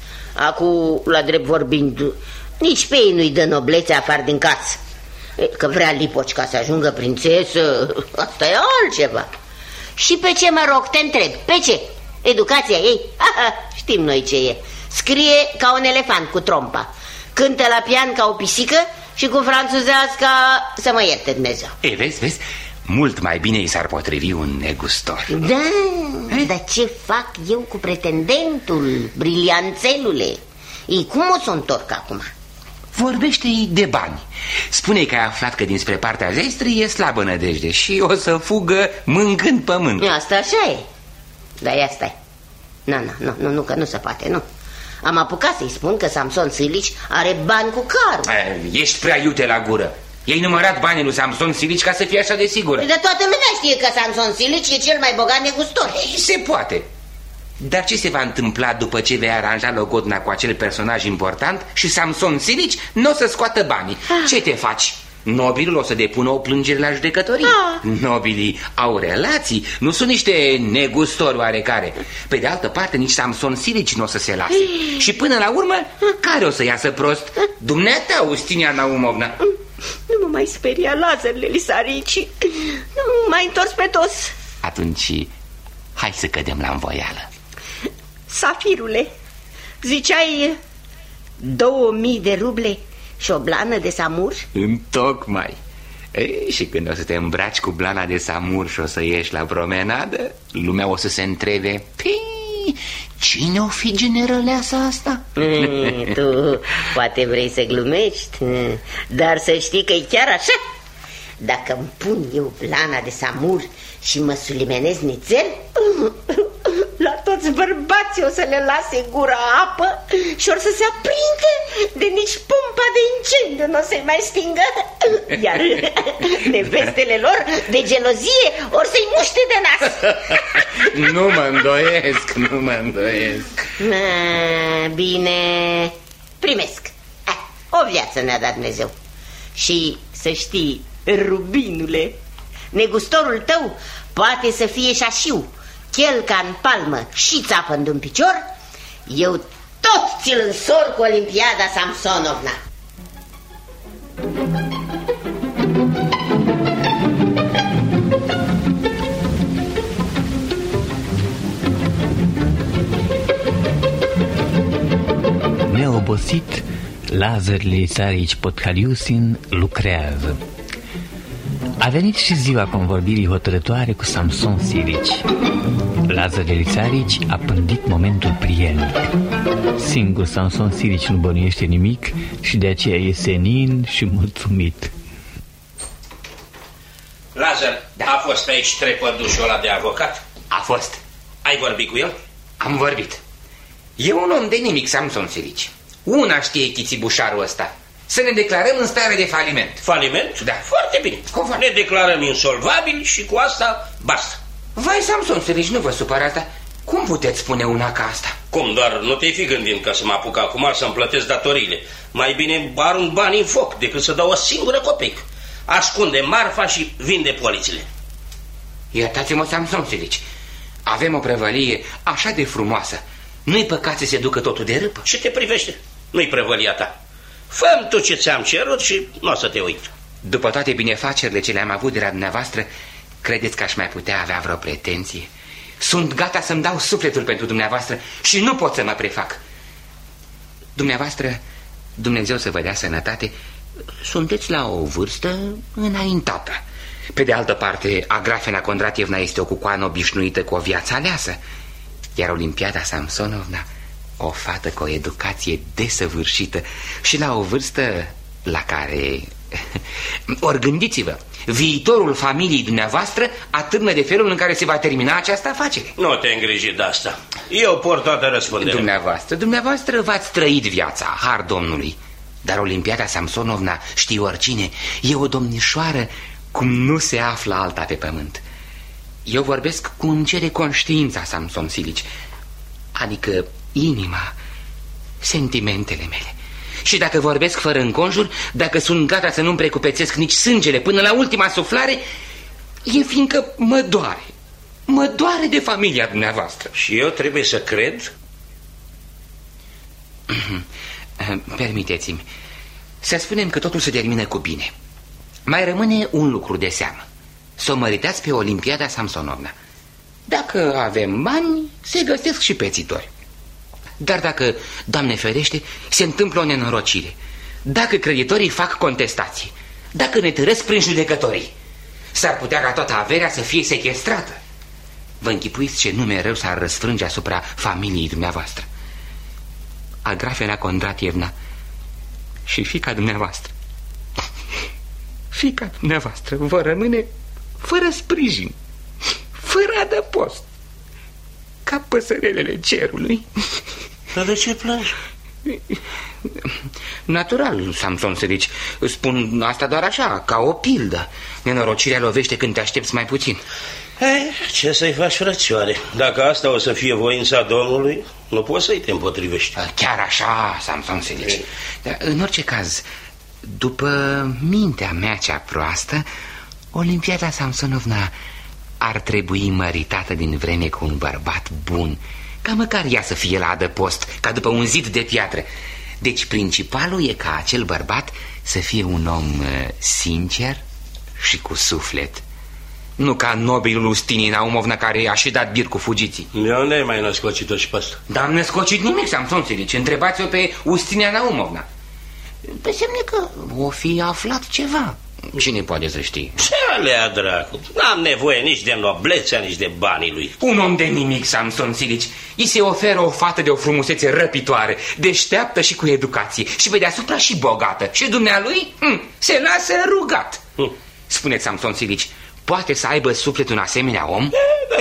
Speaker 6: acum, la drept vorbind, nici pe ei nu-i dă noblețe afară din casă. E, că vrea Lipoci ca să ajungă prințesă, asta e altceva. Și pe ce, mă rog, te întreb, pe ce? Educația ei? Aha, știm noi ce e. Scrie ca un elefant cu trompa, cântă la pian ca o pisică și cu franțuzeasca să mă ierte Dumnezeu.
Speaker 9: E, vezi, vezi, mult mai bine i s-ar potrivi un negustor.
Speaker 6: Da, e? Dar ce fac eu cu pretendentul, brilianțelule? Ei, cum o să o întorc acum?
Speaker 9: Vorbește-i de bani. Spune că ai aflat că dinspre partea zestrii e slabă nădejde și o să fugă mâncând pământ.
Speaker 6: Asta așa e. Dar ia stai. Nu, nu, nu, nu, nu, că nu se poate, nu. Am apucat să-i spun că Samson Silici are bani cu carul.
Speaker 9: E, ești prea iute la gură. I-ai numărat banii lui Samson Silici ca să fie așa de sigură.
Speaker 6: Dar toată lumea știe că Samson Silici e cel mai bogat negustor.
Speaker 9: Ei, se poate. Dar ce se va întâmpla după ce vei aranja logodna cu acel personaj important și Samson Silici nu o să scoată banii? Ah. Ce te faci? Nobilul o să depună o plângere la judecătorie. Ah. Nobilii au relații, nu sunt niște negustori oarecare. Pe de altă parte, nici Samson Silici nu o să se lase. ah. Și până la urmă, care o să iasă prost? ah. Dumneata, Ustinia Naumovna.
Speaker 6: Nu mă mai speria lazările Lisarici. Nu mă mai întors pe dos.
Speaker 9: Atunci, hai să cădem la învoială.
Speaker 6: Safirule, ziceai două mii de ruble și o blană de samur?
Speaker 9: Întocmai. Ei, și când o să te îmbraci cu blana de samur și o să ieși la promenadă, lumea o să se întrebe: pii, cine o fi generăleasa asta?
Speaker 6: E, tu poate vrei să glumești, dar să știi că e chiar așa. Dacă îmi pun eu blana de samur și mă sulimenez nițel, La toți bărbații o să le lase gura apă și or să se aprinde, de nici pompa de incendiu nu o să-i mai stingă. Iar nevestele lor, de gelozie, or să-i muște de nas.
Speaker 9: Nu mă îndoiesc, nu mă îndoiesc.
Speaker 6: A, bine, primesc. A, o viață ne-a dat Dumnezeu. Și să știi, Rubinule, negustorul tău poate să fie șașiu, chelca în palmă și țapă în picior. Eu tot ți-l însor cu Olimpiada Samsonovna.
Speaker 2: Neobosit, Lazar Lisarici Podhaliusin lucrează. A venit și ziua convorbirii hotărătoare cu Samson Silici. Lazar Lisarici a pândit momentul prielnic. Singur Samson Silici nu bănuiește nimic și de aceea e senin și mulțumit.
Speaker 8: Lazar, da. A fost aici trepădușul ăla de avocat?
Speaker 9: A fost.
Speaker 8: Ai vorbit cu el?
Speaker 9: Am vorbit. E un om de nimic, Samson Silici. Una știe chițibușarul ăsta: să ne declarăm în stare de faliment.
Speaker 8: Faliment?
Speaker 9: Da.
Speaker 8: Foarte bine. Cum ne declarăm insolvabili și cu asta basta.
Speaker 9: Vai, Samson Silici, nu vă supărați, dar cum puteți spune una ca asta?
Speaker 8: Cum, doar nu te-ai fi gândit că să mă apuc acum să-mi plătesc datoriile. Mai bine arunc bani în foc decât să dau o singură copeică. Ascunde marfa și vinde polițile.
Speaker 9: Iertați-mă, Samson Silici, avem o prăvălie așa de frumoasă. Nu-i păcat să se ducă totul de râpă?
Speaker 8: Ce te privește? Nu-i prăvălia ta. Fă-mi tu ce ți-am cerut și nu o să te uit.
Speaker 9: După toate binefacerile ce le-am avut de la dumneavoastră, credeți că aș mai putea avea vreo pretenție? Sunt gata să-mi dau sufletul pentru dumneavoastră și nu pot să mă prefac. Dumneavoastră, Dumnezeu să vă dea sănătate, sunteți la o vârstă înaintată. Pe de altă parte, Agrafena Condratievna este o cucoană obișnuită cu o viață aleasă, iar Olimpiada Samsonovna o fată cu o educație desăvârșită și la o vârstă la care... Ori gândiți-vă, viitorul familiei dumneavoastră atârnă de felul în care se va termina această afacere.
Speaker 8: Nu te îngriji de asta. Eu port toată răspunderea.
Speaker 9: Dumneavoastră, dumneavoastră v-ați trăit viața, har Domnului. Dar Olimpiada Samsonovna, știe oricine, e o domnișoară cum nu se află alta pe pământ. Eu vorbesc cu îmi cere conștiința, Samson Silici, adică inima, sentimentele mele. Și dacă vorbesc fără înconjur, dacă sunt gata să nu-mi precupețesc nici sângele până la ultima suflare, e fiindcă mă doare. Mă doare de familia dumneavoastră.
Speaker 8: Și eu trebuie să cred?
Speaker 9: Permiteți-mi să spunem că totul se termină cu bine. Mai rămâne un lucru de seamă: să o măritați pe Olimpiada Samsonovna. Dacă avem bani, se găsesc și pețitori. Dar dacă, Doamne ferește, se întâmplă o nenorocire, dacă creditorii fac contestații, dacă ne tărăsc prin judecătorii, s-ar putea ca toată averea să fie sechestrată. Vă închipuiți ce nume rău s-ar răsfrânge asupra familiei dumneavoastră. Agrafena Condratievna și fiica dumneavoastră, fiica dumneavoastră vor rămâne fără sprijin, fără adăpost, ca păsărelele cerului.
Speaker 8: Dar de ce plângi?
Speaker 9: Natural, Samson Silici, spun asta doar așa, ca o pildă. Nenorocirea lovește când te aștepți mai puțin.
Speaker 8: Eh, ce să-i faci, frățioare? Dacă asta o să fie voința Domnului, nu poți să-i te împotrivești.
Speaker 9: Chiar așa, Samson Silici. Dar, în orice caz, după mintea mea cea proastă, Olimpiada Samsonovna ar trebui măritată din vreme cu un bărbat bun, ca măcar ea să fie la adăpost, ca după un zid de piatră. Deci principalul e ca acel bărbat să fie un om uh, sincer și cu suflet. Nu ca nobilul Ustini Naumovna, care a și dat bir cu fugiții.
Speaker 8: Eu nu mai născocit-o și pe asta.
Speaker 9: Dar am născocit nimic, Samson Silici. Întrebați-o pe Ustinia Naumovna. Pe semne că o fi aflat ceva. Cine poate să știe?
Speaker 8: Ce alea, dracu? N-am nevoie nici de noblețea, nici de banii lui.
Speaker 9: Un om de nimic, Samson Silici. Îi se oferă o fată de o frumusețe răpitoare, deșteaptă și cu educație, și pe deasupra și bogată. Și dumnealui hm, se lasă rugat. hm. Spuneți, Samson Silici, poate să aibă suflet un asemenea om?
Speaker 8: E, dar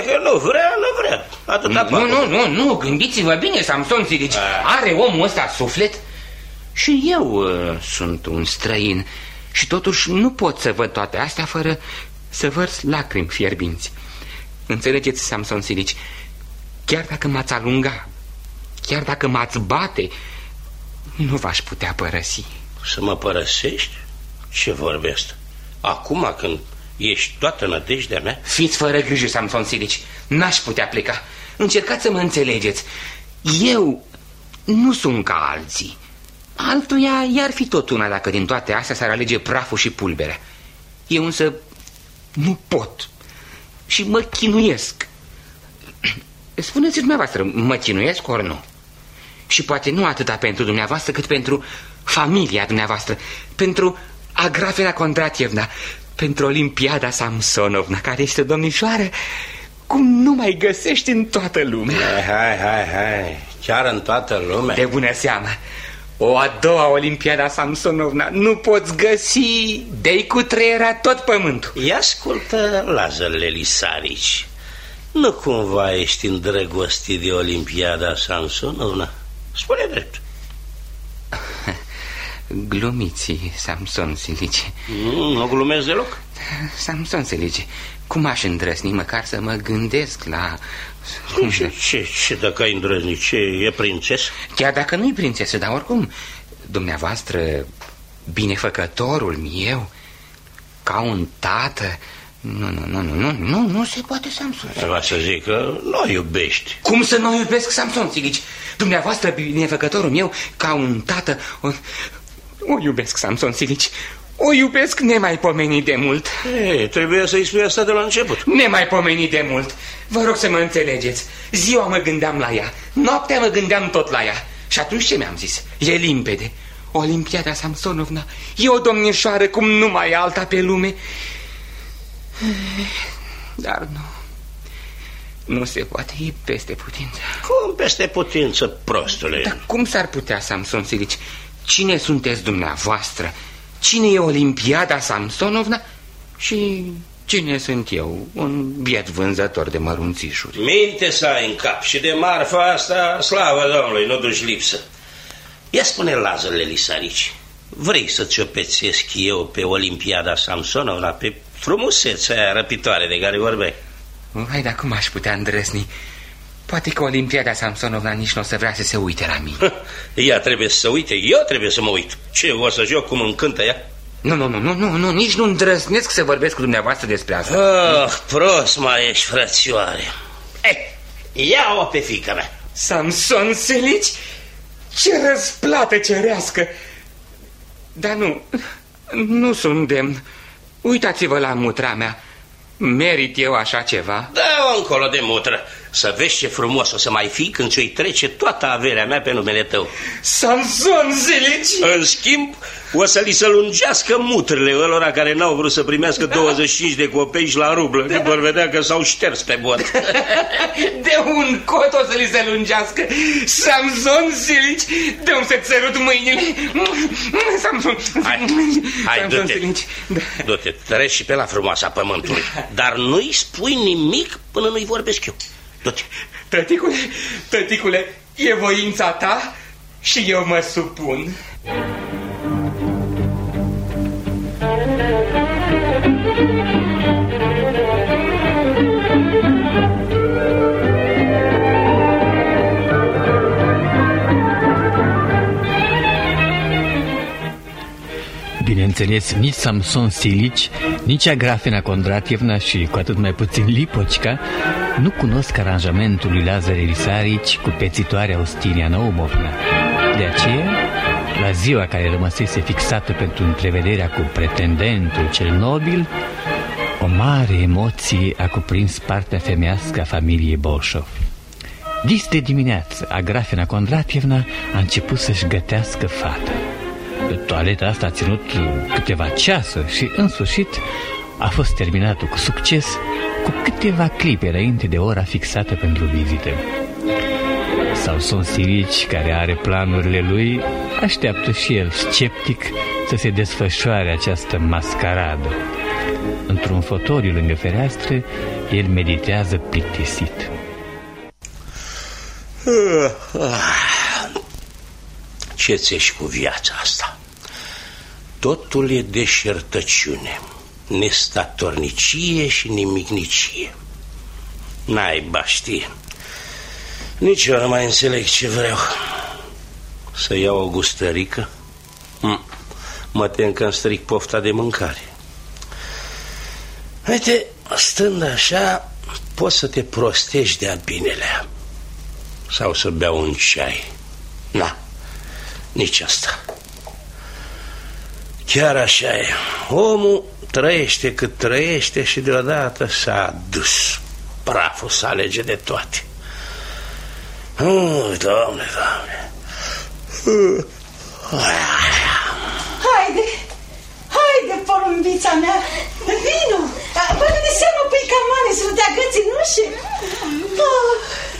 Speaker 8: Dacă nu vrea, nu vrea. Atâta
Speaker 9: nu, nu, nu, nu, gândiți-vă bine, Samson Silici. Are omul ăsta suflet? Și eu uh, sunt un străin și totuși nu pot să văd toate astea fără să vărs lacrimi fierbinți. Înțelegeți, Samson Silici, chiar dacă m-ați alunga, chiar dacă m-ați bate, nu v-aș putea părăsi.
Speaker 8: Să mă părăsești? Ce vorbe asta? Acum când ești toată nădejdea mea?
Speaker 9: Fiți fără grijă, Samson Silici, n-aș putea pleca. Încercați să mă înțelegeți. Eu nu sunt ca alții. Altuia i-ar fi tot una dacă din toate astea s-ar alege praful și pulberea. Eu însă nu pot și mă chinuiesc. Spuneți dumneavoastră, mă chinuiesc ori nu? Și poate nu atâta pentru dumneavoastră cât pentru familia dumneavoastră, pentru Agrafena Condratievna, pentru Olimpiada Samsonovna, care este o domnișoară cum nu mai găsești în toată lumea.
Speaker 8: Hai, hai, hai, hai. Chiar în toată lumea?
Speaker 9: De bună seamă. O a doua Olimpiada Samsonovna nu poți găsi, de-i cutreiera tot pământul.
Speaker 8: Ia ascultă, Lazarele Lisarici, nu cumva ești îndrăgostit de Olimpiada Samsonovna? Spune drept.
Speaker 9: Glumiți, Samson Silici.
Speaker 8: Nu, nu glumesc deloc.
Speaker 9: Samson Silici, cum aș îndrăzni măcar să mă gândesc la...
Speaker 8: Ce, ce, ce dacă ai îndrăzni? Ce, e prințesă?
Speaker 9: Chiar dacă nu-i prințesă, dar oricum, dumneavoastră, binefăcătorul meu, ca un tată... Nu, nu, nu, nu, nu, nu, nu se poate, Samson.
Speaker 8: Va să zic că nu iubești.
Speaker 9: Cum să nu iubesc, Samson Silici? Dumneavoastră, binefăcătorul meu, ca un tată... O, o iubesc, Samson Silici. O iubesc nemaipomenit de mult.
Speaker 8: Ei, trebuie să-i spui asta de la început.
Speaker 9: Nemaipomenit de mult. Vă rog să mă înțelegeți. Ziua mă gândeam la ea, noaptea mă gândeam tot la ea. Și atunci ce mi-am zis? E limpede. Olimpiada Samsonovna e o domnișoară cum nu mai e alta pe lume. Dar nu. Nu se poate, e peste putință.
Speaker 8: Cum peste putință, prostule?
Speaker 9: Dar cum s-ar putea, Samson Silici? Cine sunteți dumneavoastră? Cine e Olimpiada Samsonovna? Și cine sunt eu? Un biet vânzător de mărunțișuri.
Speaker 8: Minte să ai în cap și de marfa asta, slavă Domnului, nu duci lipsă. Ia spune, Lazarele Lisarici, vrei să-ți opețesc eu pe Olimpiada Samsonovna, pe frumusețea aia răpitoare de care vorbeai?
Speaker 9: Vai, dar cum aș putea îndrăzni? Poate că Olimpiada Samsonovna nici nu o să vrea să se uite la mine.
Speaker 8: Ea trebuie să se uite, eu trebuie să mă uit. Ce, o să joc cum încântă ea?
Speaker 9: Nu, nu, nu, nu, nu, nu, nici nu îndrăznesc să vorbesc cu dumneavoastră despre asta.
Speaker 8: Ah, prost mai ești, frățioare. Eh, ia-o pe fiica mea.
Speaker 9: Samson Silici, ce răsplată cerească. Dar nu, nu sunt demn. Uitați-vă la mutra mea. Merit eu așa ceva?
Speaker 8: Da-o încolo de mutră. Să vezi ce frumos o să mai fii când ți-o-i trece toată averea mea pe numele tău.
Speaker 9: Samson Silici!
Speaker 8: În schimb, o să li se lungească mutrele ălora care n-au vrut să primească douăzeci și cinci de copeici la rublă, când vor vedea că s-au șters pe bot.
Speaker 9: De un cot o să li se lungească. Samson Silici, dă-mi să-ți sărut mâinile. Samson,
Speaker 8: hai, hai, du-te,
Speaker 9: da.
Speaker 8: du-te, treci și pe la frumoasa pământului. Dar nu-i spui nimic până nu-i vorbesc eu. Du-te.
Speaker 9: Tăticule, tăticule, e voința ta și eu mă supun.
Speaker 2: Bineînțeles, nici Samson Silici, nici Agrafena Condratievna și cu atât mai puțin Lipocica nu cunosc aranjamentul lui Lazare Lisarici cu pețitoarea Ostinia Naumovna. De aceea, la ziua care rămăsese fixată pentru întrevederea cu pretendentul cel nobil, o mare emoție a cuprins partea femeiască a familiei Bolșov. Dis de dimineață, Agrafena Condratievna a început să-și gătească fata. Toaleta asta a ținut câteva ceasuri și, în sfârșit, a fost terminată cu succes cu câteva clipe înainte de ora fixată pentru vizită. Samson Silici, care are planurile lui, așteaptă și el sceptic să se desfășoare această mascaradă. Într-un fotoliu lângă fereastră, el meditează plictisit.
Speaker 8: Ce ți-ești cu viața asta? Totul e deșertăciune, nestatornicie și nimicnicie. Naiba, știi, nici eu nu mai înțeleg ce vreau. Să iau o gustărică? Hm. Mă tem că îmi stric pofta de mâncare. Uite, stând așa, poți să te prostești de-a binelea. Sau să beau un ceai. Na, nici asta. Chiar așa e. Omul trăiește cât trăiește și deodată s-a dus. Praful să alege de toate. Oh, Doamne, Doamne.
Speaker 4: Haide, haide, porumbița mea, vino. Băgă de seamă pe camane să nu te agăți în ușe. Oh,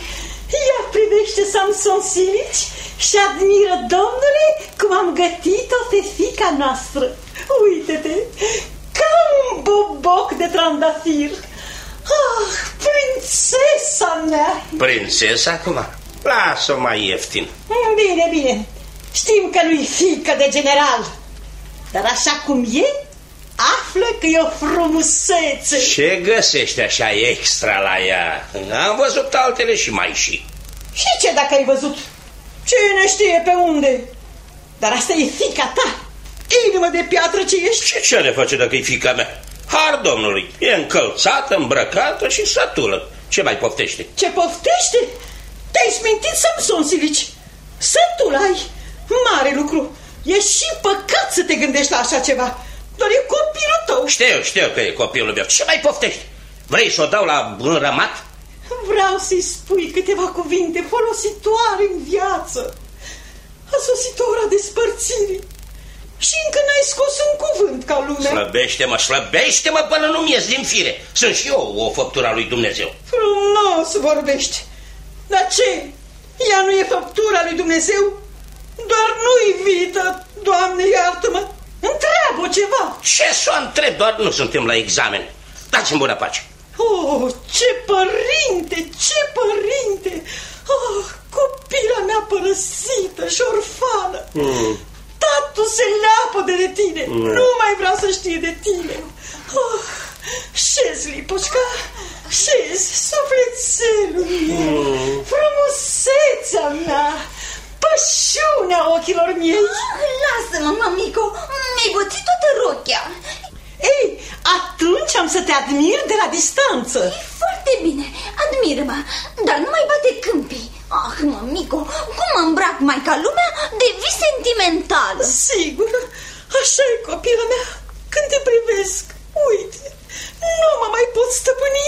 Speaker 4: ia privește Samson Silici și admiră, Domnule, cum am gătit-o pe fiica noastră. Uite-te, ca un boboc de trandafir. Ah, prințesa mea.
Speaker 8: Prințesa acum? Lasă-o mai ieftin.
Speaker 4: Bine, bine. Știm că nu-i fiică de general, dar așa cum e, află că e o frumusețe.
Speaker 8: Ce găsești așa extra la ea? Am văzut altele și mai și.
Speaker 4: Și ce dacă ai văzut? Cine știe pe unde? Dar asta e fiica ta, inimă de piatră ce ești.
Speaker 8: Ce ce ne face dacă e fiica mea? Har Domnului, e încălțată, îmbrăcată și sătulă. Ce mai poftește?
Speaker 4: Ce poftește? Te-ai smintit, Samson Silici. Sătul ai. Mare lucru. E și păcat să te gândești la așa ceva. Doar e copilul tău.
Speaker 8: Știu, știu că e copilul meu. Ce mai poftești? Vrei să o dau la înrămat?
Speaker 4: Vreau să-i spui câteva cuvinte folositoare în viață. A sosit ora despărțirii și încă n-ai scos un cuvânt ca lumea.
Speaker 8: Slăbește-mă, slăbește-mă până nu-mi ies din fire. Sunt și eu o făptură a lui Dumnezeu.
Speaker 4: Frumos vorbești. Dar ce? Ea nu e făptura lui Dumnezeu? Doar nu-i vită, Doamne, iartă-mă. Întreabă ceva.
Speaker 8: Ce să o întreb? Doar nu suntem la examen. Dați-mi bună pace.
Speaker 4: Oh, ce părinte, ce părinte. Oh, copila mea părăsită și orfană. mm. Tatu se leapă de tine. mm. Nu mai vreau să știe de tine. Oh, șezi, Lipoșca, șezi, sufletelul meu, mm. frumusețea mea, pășunea ochilor miei.
Speaker 3: Lasă-mă, mămico, mi-ai bățit toată rochea.
Speaker 4: Ei, atunci am să te admir de la distanță.
Speaker 3: E foarte bine, admiră-mă, dar nu mai bate câmpii. Ah, mămico, cum mă îmbrac mai ca lumea, devii sentimentală.
Speaker 4: Sigur, așa e, copila mea. Când te privesc, uite, nu mă mai pot stăpâni.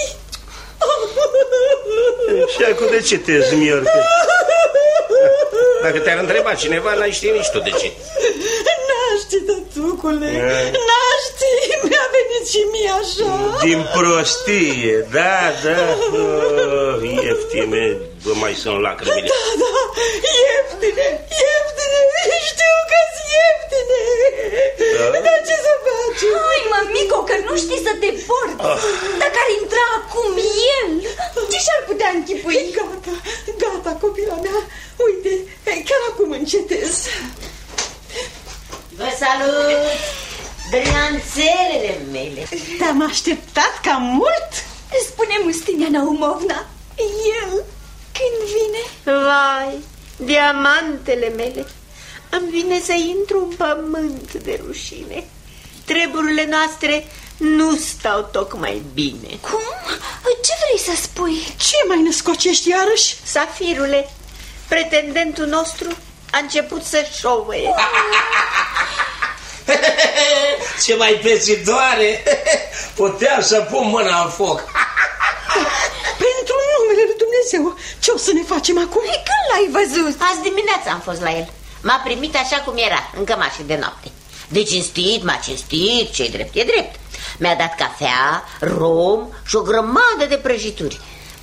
Speaker 8: Și acum de ce te zmiorcă? Dacă te-ar întreba cineva, n-ai ști nici tu de ce.
Speaker 4: N-aș ști, tătucule, n-aș ști, mi-a venit și mie așa.
Speaker 8: Din prostie, da, da. Oh, ieftine, bă, mai sunt lacrimile.
Speaker 4: Da, da, ieftine, ieftine, știu că-s ieftine. Da? Dar ce să faci?
Speaker 3: Hai, mămico, că nu știi să te porți. Oh. Dacă ar intra acum el, ce și-ar putea închipui?
Speaker 4: Gata, gata, copila mea. Uite, chiar acum încetez.
Speaker 6: Vă salut, drăganțelele mele.
Speaker 4: Te-am așteptat cam mult.
Speaker 3: Spune, Mustinia Naumovna, el când vine?
Speaker 6: Vai, diamantele mele, îmi vine să intru în pământ de rușine. Treburile noastre nu stau tocmai bine.
Speaker 3: Cum? Ce vrei să spui?
Speaker 4: Ce mai născocești iarăși?
Speaker 6: Safirule, pretendentul nostru a început să șovăie.
Speaker 8: Ce mai pețitoare! Puteam să pun mâna în foc.
Speaker 4: Pentru numele lui Dumnezeu, ce o să ne facem acum?
Speaker 3: E când l-ai văzut?
Speaker 6: Azi dimineața am fost la el. M-a primit așa cum era, în cămașă de noapte. De cinstit, m-a cinstit, ce-i drept, e drept. Mi-a dat cafea, rom și o grămadă de prăjituri.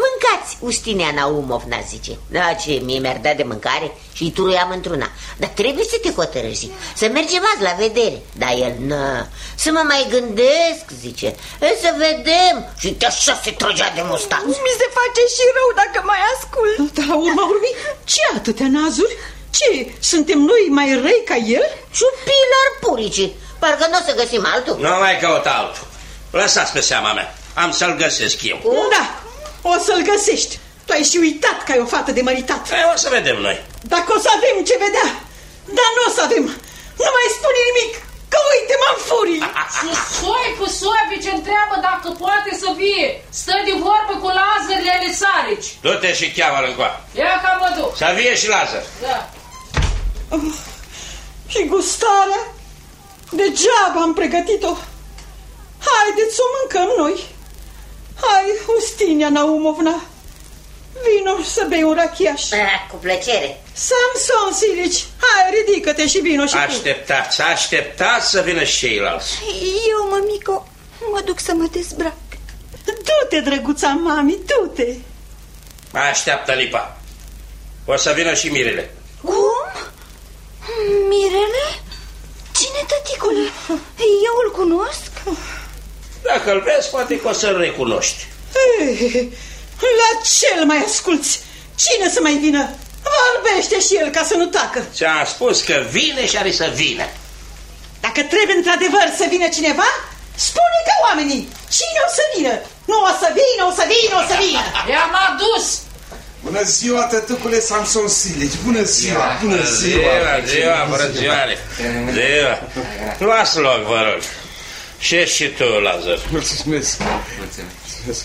Speaker 6: Mâncați, Ustinea Naumovna, zice. Da, ce, mie mi-ar da de mâncare și turuiam într-una. Dar trebuie să te hotărăști, să mergem azi la vedere. Dar el, nă, să mă mai gândesc, zice. E, să vedem. Și uite așa se trăgea de mustață.
Speaker 4: Mi se face și rău dacă mai ascult. Dar la urma urmei, ce atâtea nazuri? Ce, suntem noi mai răi ca el?
Speaker 6: Ciupilar purici, parcă nu o să găsim altul.
Speaker 8: Nu mai caut altul. Lăsați pe seama mea. Am să-l găsesc eu.
Speaker 4: Da, o să-l găsești. Tu ai și uitat că ai o fată de măritat.
Speaker 8: E, o să vedem noi.
Speaker 4: Dacă o să avem ce vedea. Dar nu o să avem. Nu mai spune nimic, că uite, m-am furii.
Speaker 5: Și soicul soipice întreabă dacă poate să vie. Stă de vorbă cu Lazările Elisarici.
Speaker 8: Du-te și cheamă-l încoa.
Speaker 5: Ia ca mă duc.
Speaker 8: Să vie și Lazar.
Speaker 5: Da.
Speaker 4: Oh, și gustarea? Degeaba am pregătit-o. Haideți să o mâncăm noi. Hai, Ustinea Naumovna, vino să bei un rachiaș.
Speaker 6: Cu plăcere.
Speaker 4: Samson Silici, hai, ridică-te și vino și
Speaker 8: Așteptați, așteptați să vină și ceilalți.
Speaker 3: Eu, mămico, mă duc să mă dezbrac.
Speaker 4: Du-te, drăguța mami, du-te.
Speaker 8: Așteaptă, Lipa. O să vină și Mirele.
Speaker 3: Cum? Mirele? Cine, tăticule? Eu îl cunosc?
Speaker 8: Dacă îl vezi, poate că o să-l recunoști.
Speaker 4: Ei, la ce-l mai asculți? Cine să mai vină? Vorbește și el ca să nu tacă.
Speaker 8: Ți-am spus că vine și are să vină.
Speaker 4: Dacă trebuie într-adevăr să vină cineva, spune ca oamenii. Cine o să vină? Nu o să vină, o să vină, o să vină.
Speaker 5: I-am adus.
Speaker 7: Bună ziua, tătucule Samson Silici. Bună ziua, bună ziua.
Speaker 8: Ziua, ziua, bună ziua. Ziua. Luați loc, vă rog. Și și tu, Lazar.
Speaker 7: Mulțumesc.
Speaker 9: Mulțumesc.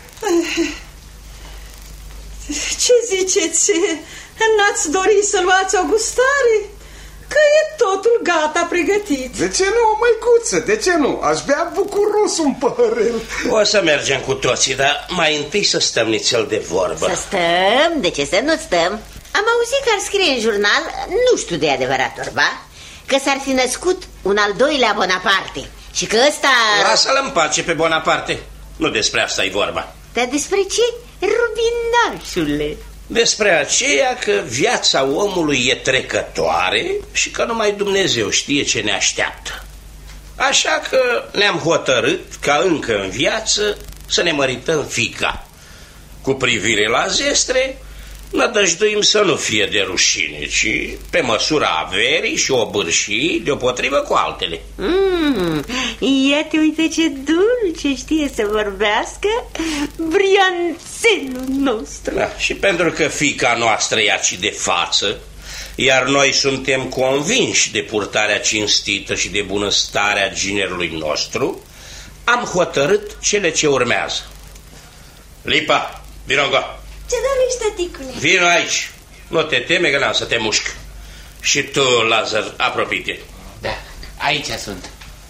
Speaker 4: Ce ziceți? N-ați dori să luați o gustare? Că e totul gata pregătit.
Speaker 7: De ce nu, măicuță? De ce nu? Aș bea bucuros un păhărel.
Speaker 8: O să mergem cu toții, dar mai întâi să stăm nițel de vorbă.
Speaker 6: Să stăm? De ce să nu stăm? Am auzit că ar scrie în jurnal, nu știu de adevărat orba, că s-ar fi născut un al doilea Bonaparte și că ăsta...
Speaker 8: Lasă-l în pace pe Bonaparte. Nu despre asta e vorba.
Speaker 6: Dar despre ce, rubinașule?
Speaker 8: Despre aceea că viața omului e trecătoare și că numai Dumnezeu știe ce ne așteaptă. Așa că ne-am hotărât ca încă în viață să ne mărităm fiica. Cu privire la zestre, nădăjduim să nu fie de rușine, ci pe măsura averii și obârșii deopotrivă cu altele.
Speaker 6: Mm, ia te uite ce dulce știe să vorbească brianțelul nostru.
Speaker 8: Da, și pentru că fiica noastră e aici de față, iar noi suntem convinși de purtarea cinstită și de bunăstarea ginerului nostru, am hotărât cele ce urmează. Lipa, vino încoa.
Speaker 3: Ce dorești, tăticule?
Speaker 8: Vino aici. Nu te teme că n-am să te mușc. Și tu, Lazar, apropie-te.
Speaker 9: Da, aici sunt.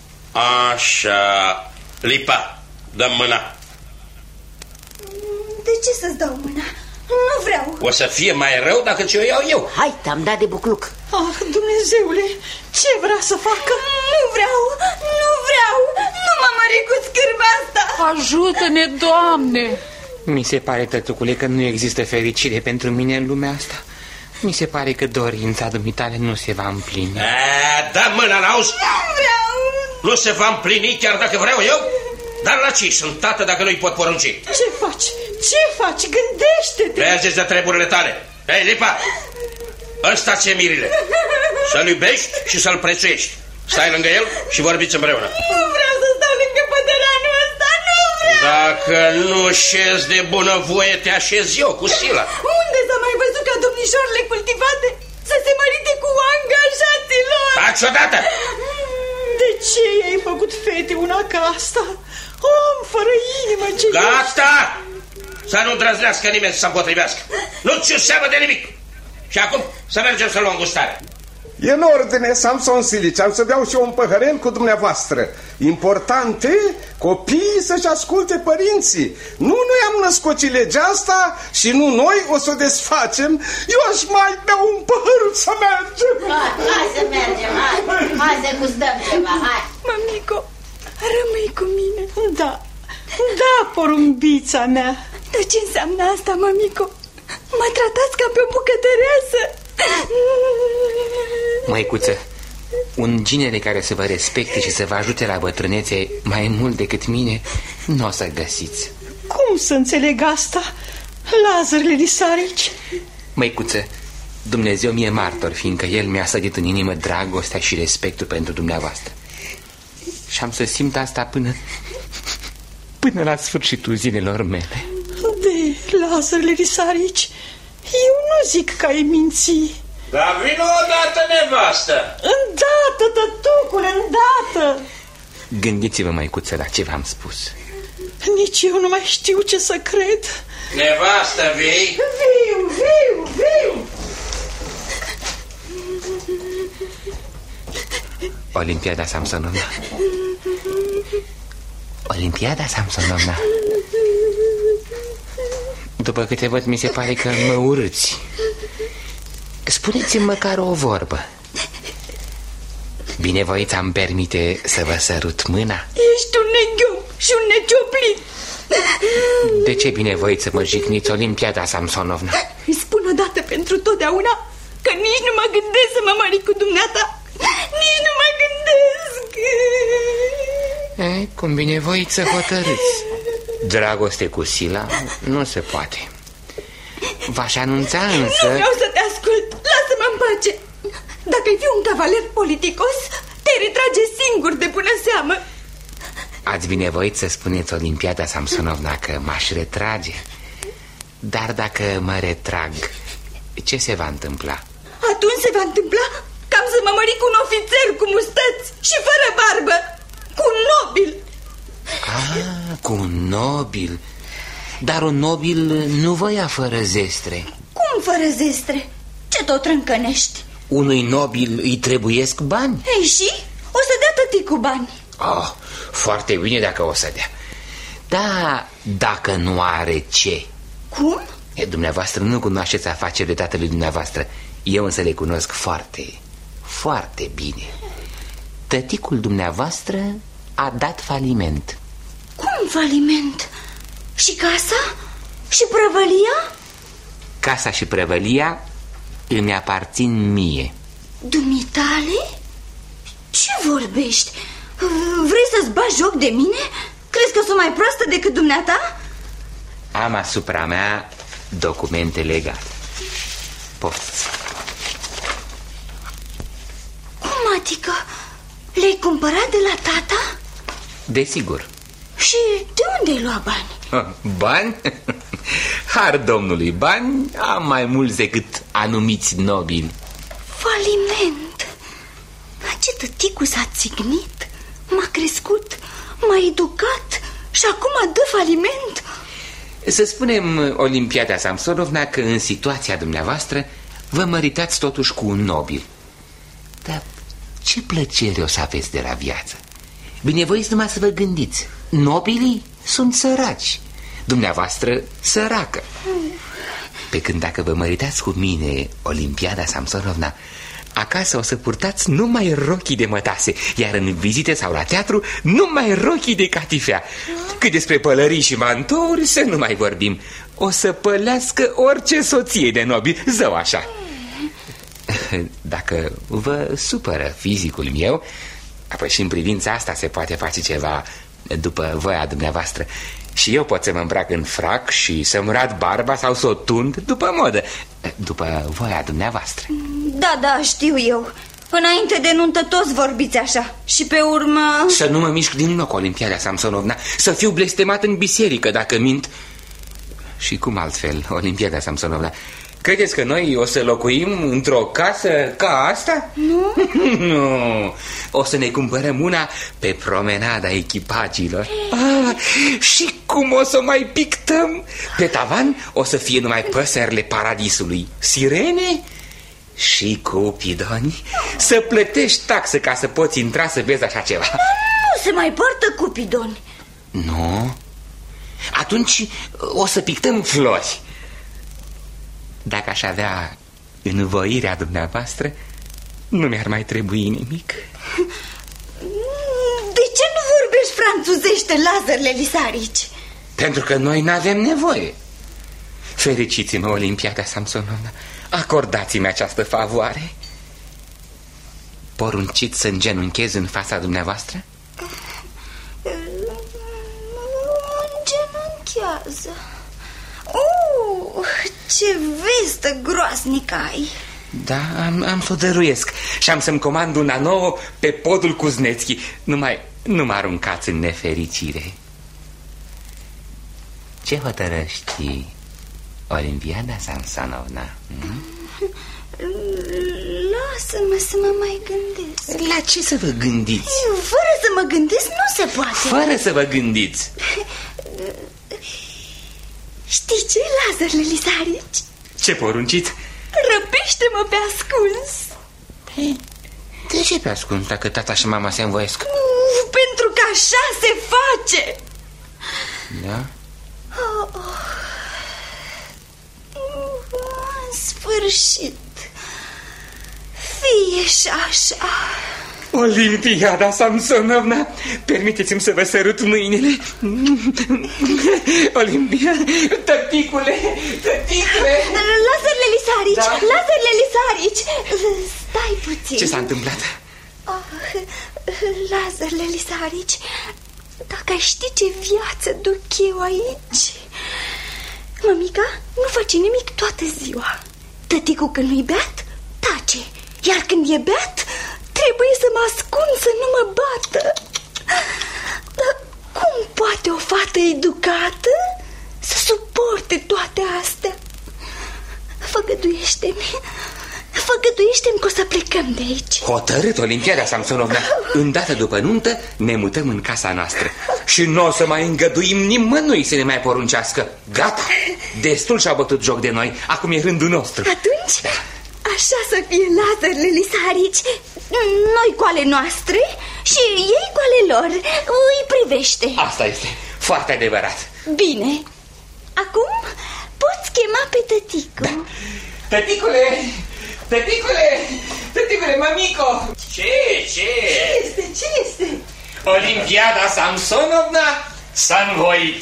Speaker 8: Așa. Lipa, dă mâna.
Speaker 3: De ce să-ți dau mâna? Nu vreau.
Speaker 8: O să fie mai rău dacă ți-o iau eu.
Speaker 6: Hai, te-am dat de bucluc.
Speaker 4: Ah, Dumnezeule, ce vrea să facă?
Speaker 3: Nu vreau, nu vreau. Nu mă mări cu scârba asta.
Speaker 5: Ajută-ne, Doamne.
Speaker 2: Mi se pare, tătucule, că nu există fericire pentru mine în lumea asta. Mi se pare că dorința dumitale nu se va împlini.
Speaker 8: A, da mâna, n-auzi?
Speaker 3: Nu vreau.
Speaker 8: Nu se va împlini chiar dacă vreau eu? Dar la ce sunt tată dacă nu-i pot porunci?
Speaker 4: Ce faci? Ce faci? Gândește-te!
Speaker 8: Vezi de treburile tale. Ei, Lipa, ăsta ți-e Mirile. Să-l iubești și să-l prețuiești. Stai lângă el și vorbiți împreună.
Speaker 3: Nu vreau să stau lângă pădăranul ăsta, nu vreau.
Speaker 8: Dacă nu șezi de bunăvoie, te așez eu cu sila.
Speaker 3: Unde s-a mai văzut ca domnișoarele cultivate să se mărite cu angajaților?
Speaker 8: Taci odată!
Speaker 4: De ce i-ai făcut fete una ca asta? Om fără inimă, ce
Speaker 8: Gata! Să nu îndrăznească nimeni să se împotrivească. Nu-ți seamă de nimic. Și acum să mergem să luăm gustare.
Speaker 7: E în ordine, Samson Silici, am să beau și eu un păhărel cu dumneavoastră. Important e copiii să-și asculte părinții. Nu noi am născut legea asta și nu noi o să o desfacem. Eu aș mai bea un păhăr să mergem.
Speaker 6: Hai, hai să mergem, hai, hai să gustăm ceva, hai.
Speaker 3: Mămico, rămâi cu mine.
Speaker 4: Da, da, porumbița mea.
Speaker 3: Dar ce înseamnă asta, mămico? Mă tratați ca pe o bucătăreasă.
Speaker 9: Măicuță, un ginere care să vă respecte și să vă ajute la bătrânețe mai mult decât mine nu o să găsiți.
Speaker 4: Cum să înțeleg asta, Lazarele Lisarici?
Speaker 9: Măicuță, Dumnezeu mi-e martor, fiindcă El mi-a sădit în inimă dragostea și respectul pentru dumneavoastră. Și am să simt asta până Până la sfârșitul zilelor mele.
Speaker 4: De Lazarele Lisarici, eu nu zic că ai minți.
Speaker 8: Dar vină odată, nevastă.
Speaker 4: Îndată, tătucule, îndată.
Speaker 9: Gândiți-vă, măicuță, la ce v-am spus.
Speaker 4: Nici eu nu mai știu ce să cred.
Speaker 8: Nevastă, vii?
Speaker 4: Viu, viu, viu.
Speaker 9: Olimpiada Samsonovna. Olimpiada Samsonovna. După câte văd, mi se pare că mă urâți. Spuneți-mi măcar o vorbă. Binevoița îmi permite să vă sărut mâna?
Speaker 3: Ești un neghiom și un necioplit.
Speaker 9: De ce binevoiți să mă jigniți, Olimpiada Samsonovna?
Speaker 3: Îi spun odată pentru totdeauna că nici nu mă gândesc să mă mări cu dumneata. Nici nu mă gândesc.
Speaker 9: E, cum binevoiți să hotărâți. Dragoste cu sila nu se poate. V-aș anunța însă...
Speaker 3: Nu vreau să te ascult, lasă-mă în pace. Dacă-i fi un cavaler politicos, te retrage singur de bună seamă.
Speaker 9: Ați binevoit să spuneți, Olimpiada Samsonovna, că m-aș retrage. Dar dacă mă retrag, ce se va întâmpla?
Speaker 3: Atunci se va întâmpla că am să mă mări cu un ofițer cu mustăți și fără barbă, cu un nobil.
Speaker 9: Ah, cu un nobil. Dar un nobil nu vă ia fără zestre.
Speaker 3: Cum fără zestre? Ce tot trâncănești?
Speaker 9: Unui nobil îi trebuiesc bani.
Speaker 3: Ei, și? O să dea tătii cu bani.
Speaker 9: Oh, foarte bine dacă o să dea. Da, dacă nu are ce.
Speaker 3: Cum?
Speaker 9: E, dumneavoastră nu cunoașteți afacerile tatălui dumneavoastră. Eu însă le cunosc foarte, foarte bine. Tăticul dumneavoastră a dat faliment.
Speaker 3: Cum faliment? Și casa? Și prăvălia?
Speaker 9: Casa și prăvălia îmi aparțin mie.
Speaker 3: Dumitale? Ce vorbești? Vrei să-ți bagi joc de mine? Crezi că sunt mai proastă decât dumneata?
Speaker 9: Am asupra mea documente legale. Poftiți.
Speaker 3: Cum adică? Le-ai cumpărat de la tata?
Speaker 9: Desigur.
Speaker 3: Și de unde ai luat bani?
Speaker 9: Bani? Har domnului, bani am mai mulți decât anumiți nobili.
Speaker 3: Faliment. Ce tăticul s-a țignit, m-a crescut, m-a educat și acum dă faliment?
Speaker 9: Să spunem, Olimpiada Samsonovna, că în situația dumneavoastră vă măritați totuși cu un nobil. Dar ce plăcere o să aveți de la viață? Binevoiți numai să vă gândiți. Nobilii sunt săraci, dumneavoastră săracă. Pe când dacă vă măritați cu mine, Olimpiada Samsonovna, acasă o să purtați numai rochii de mătase, iar în vizite sau la teatru numai rochii de catifea. Cât despre pălării și mantouri să nu mai vorbim. O să pălească orice soție de nobil, zău așa. Dacă vă supără fizicul meu, apoi și în privința asta se poate face ceva după voia dumneavoastră. Și eu pot să mă îmbrac în frac și să-mi rad barba sau să o tund după modă, după voia dumneavoastră.
Speaker 3: Da, da, știu eu. Înainte de nuntă toți vorbiți așa. Și pe urmă...
Speaker 9: Să nu mă mișc din loc, Olimpiada Samsonovna. Să fiu blestemat în biserică dacă mint. Și cum altfel, Olimpiada Samsonovna? Credeți că noi o să locuim într-o casă ca asta?
Speaker 3: Nu.
Speaker 9: Nu. O să ne cumpărăm una pe promenada echipagilor. Ah, și cum o să mai pictăm? Pe tavan o să fie numai păsările paradisului, sirene și cupidoni. Să plătești taxă ca să poți intra să vezi așa ceva.
Speaker 3: Nu se mai poartă cupidoni.
Speaker 9: Nu? Atunci o să pictăm flori. Dacă aș avea învoirea dumneavoastră, nu mi-ar mai trebui nimic.
Speaker 3: De ce nu vorbești franțuzește, Lazarele Lisarici?
Speaker 9: Pentru că noi n-avem nevoie.
Speaker 10: Fericiți-mă, Olimpiada Samsonovna, acordați-mi această favoare. Porunciți să îngenunchez în fața dumneavoastră?
Speaker 3: Îngenunchează. Uh, ce vestă groaznică ai.
Speaker 10: Da, am, am să o dăruiesc și am să-mi comand una nouă pe podul Cuznețchi. Numai nu mă aruncați în nefericire. Ce hotărăști, Olimpiada Samsonovna? Hmm?
Speaker 3: Lasă-mă să mă mai gândesc.
Speaker 10: La ce să vă gândiți?
Speaker 3: Fără să mă gândesc nu se poate.
Speaker 10: Fără să vă gândiți.
Speaker 3: Știi ce, Lazar Lelizarici?
Speaker 10: Ce porunciți?
Speaker 3: Răpește-mă pe ascuns.
Speaker 10: De ce pe ascuns dacă tata și mama se învoiesc?
Speaker 3: Uh, pentru că așa se face.
Speaker 10: Da?
Speaker 3: Oh, oh. În sfârșit. Fie și așa.
Speaker 10: Olimpiada Samsonovna, permiteți-mi să vă sărut mâinile. Olimpiada, tăticule, tăticule.
Speaker 3: Lazar Lelizarici,
Speaker 10: da?
Speaker 3: Lazar Lelizarici. Stai puțin.
Speaker 10: Ce s-a întâmplat?
Speaker 3: Oh, Lazar Lelizarici, dacă ai ști ce viață duc eu aici. Mămica nu face nimic toată ziua. Tăticul când nu-i beat, tace. Iar când e beat, trebuie să mă ascund să nu mă bată. Dar cum poate o fată educată să suporte toate astea? Făgăduiește-mi, făgăduiește-mi că o să plecăm de aici.
Speaker 10: Hotărât, Olimpiada Samsonovna. Îndată după nuntă ne mutăm în casa noastră și nu o să mai îngăduim nimănui să ne mai poruncească. Gata, destul și-au bătut joc de noi. Acum e rândul nostru.
Speaker 3: Atunci, așa să fie, Lazar Lelizarici. Noi cu ale noastre și ei cu ale lor. Îi privește.
Speaker 10: Asta este, foarte adevărat.
Speaker 3: Bine, acum poți chema pe tăticu.
Speaker 10: Da. Tăticule, tăticule, tăticule, mămico.
Speaker 8: Ce, ce?
Speaker 4: Ce este, ce este?
Speaker 10: Olimpiada Samsonovna s-a învoit.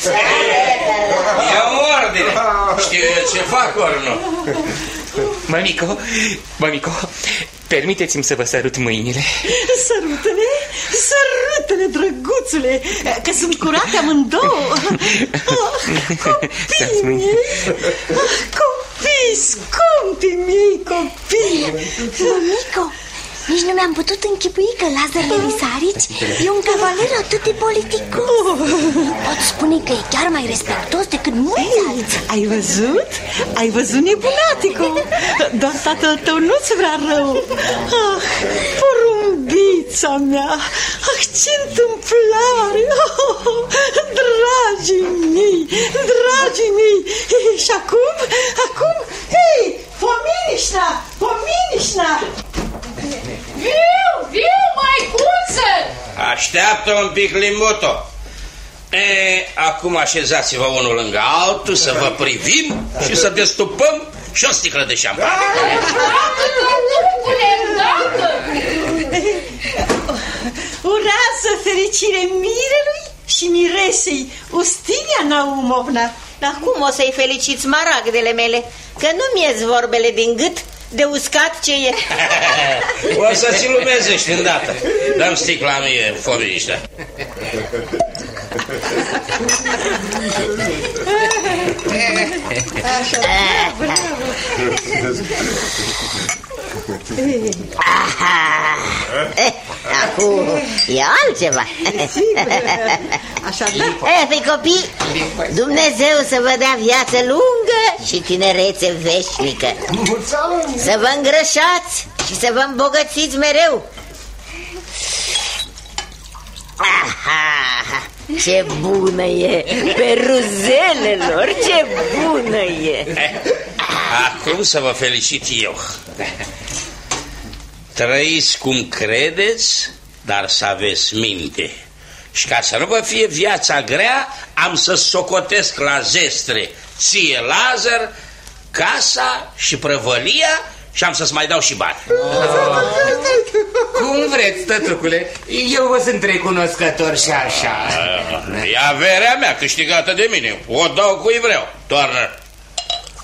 Speaker 8: Ia ordine. Știu ce fac, ori nu?
Speaker 10: Mămico, mămico, permiteți-mi să vă sărut mâinile.
Speaker 4: Sărutele, sărutele, drăguțule, că sunt curate amândouă. Oh, copiii mei, oh, copii, scumpii mei copii.
Speaker 3: Mămico, nici nu mi-am putut închipui că Lazar Lelizarici e un cavaler atât de politicos. Pot spune că e chiar mai respectos decât mulți alții.
Speaker 4: Ai văzut? Ai văzut, nebunatico? Doar tatăl tău nu-ți vrea rău. Ah, porumbița mea. Ah, ce întâmplare. Oh, dragii mei, dragii mei. Și acum, acum, hei, Fominișna, Fominișna.
Speaker 5: Viu, viu, maicuță!
Speaker 8: Așteaptă un pic, Limbuto. E, acum așezați-vă unul lângă altul, să vă privim și să destupăm și o sticlă de șampanie.
Speaker 4: Urează fericire mirelui și miresei, Ustinia Naumovna.
Speaker 6: Dar cum o să-i feliciți, maragdele mele? Că nu-mi ies vorbele din gât de uscat ce e.
Speaker 8: O să ți lumezești îndată. Dăm sticla mie, Fominiștea.
Speaker 6: Acum e altceva.
Speaker 4: Așa, da.
Speaker 6: E, fii copii, Dumnezeu să vă dea viață lungă și tinerețe veșnică. Să vă îngrășați și să vă îmbogățiți mereu. Aha, ce bună e, peruzelelor, ce bună e.
Speaker 8: Acum să vă felicit eu. Trăiți cum credeți, dar să aveți minte. Și ca să nu vă fie viața grea, am să socotesc la zestre ție, Lazar, casa și prăvălia și am să-ți mai dau și bani.
Speaker 10: Oh. Cum vreți, tătucule, eu vă sunt recunoscător și așa.
Speaker 8: E averea mea câștigată de mine, o dau cui vreau. Toarnă.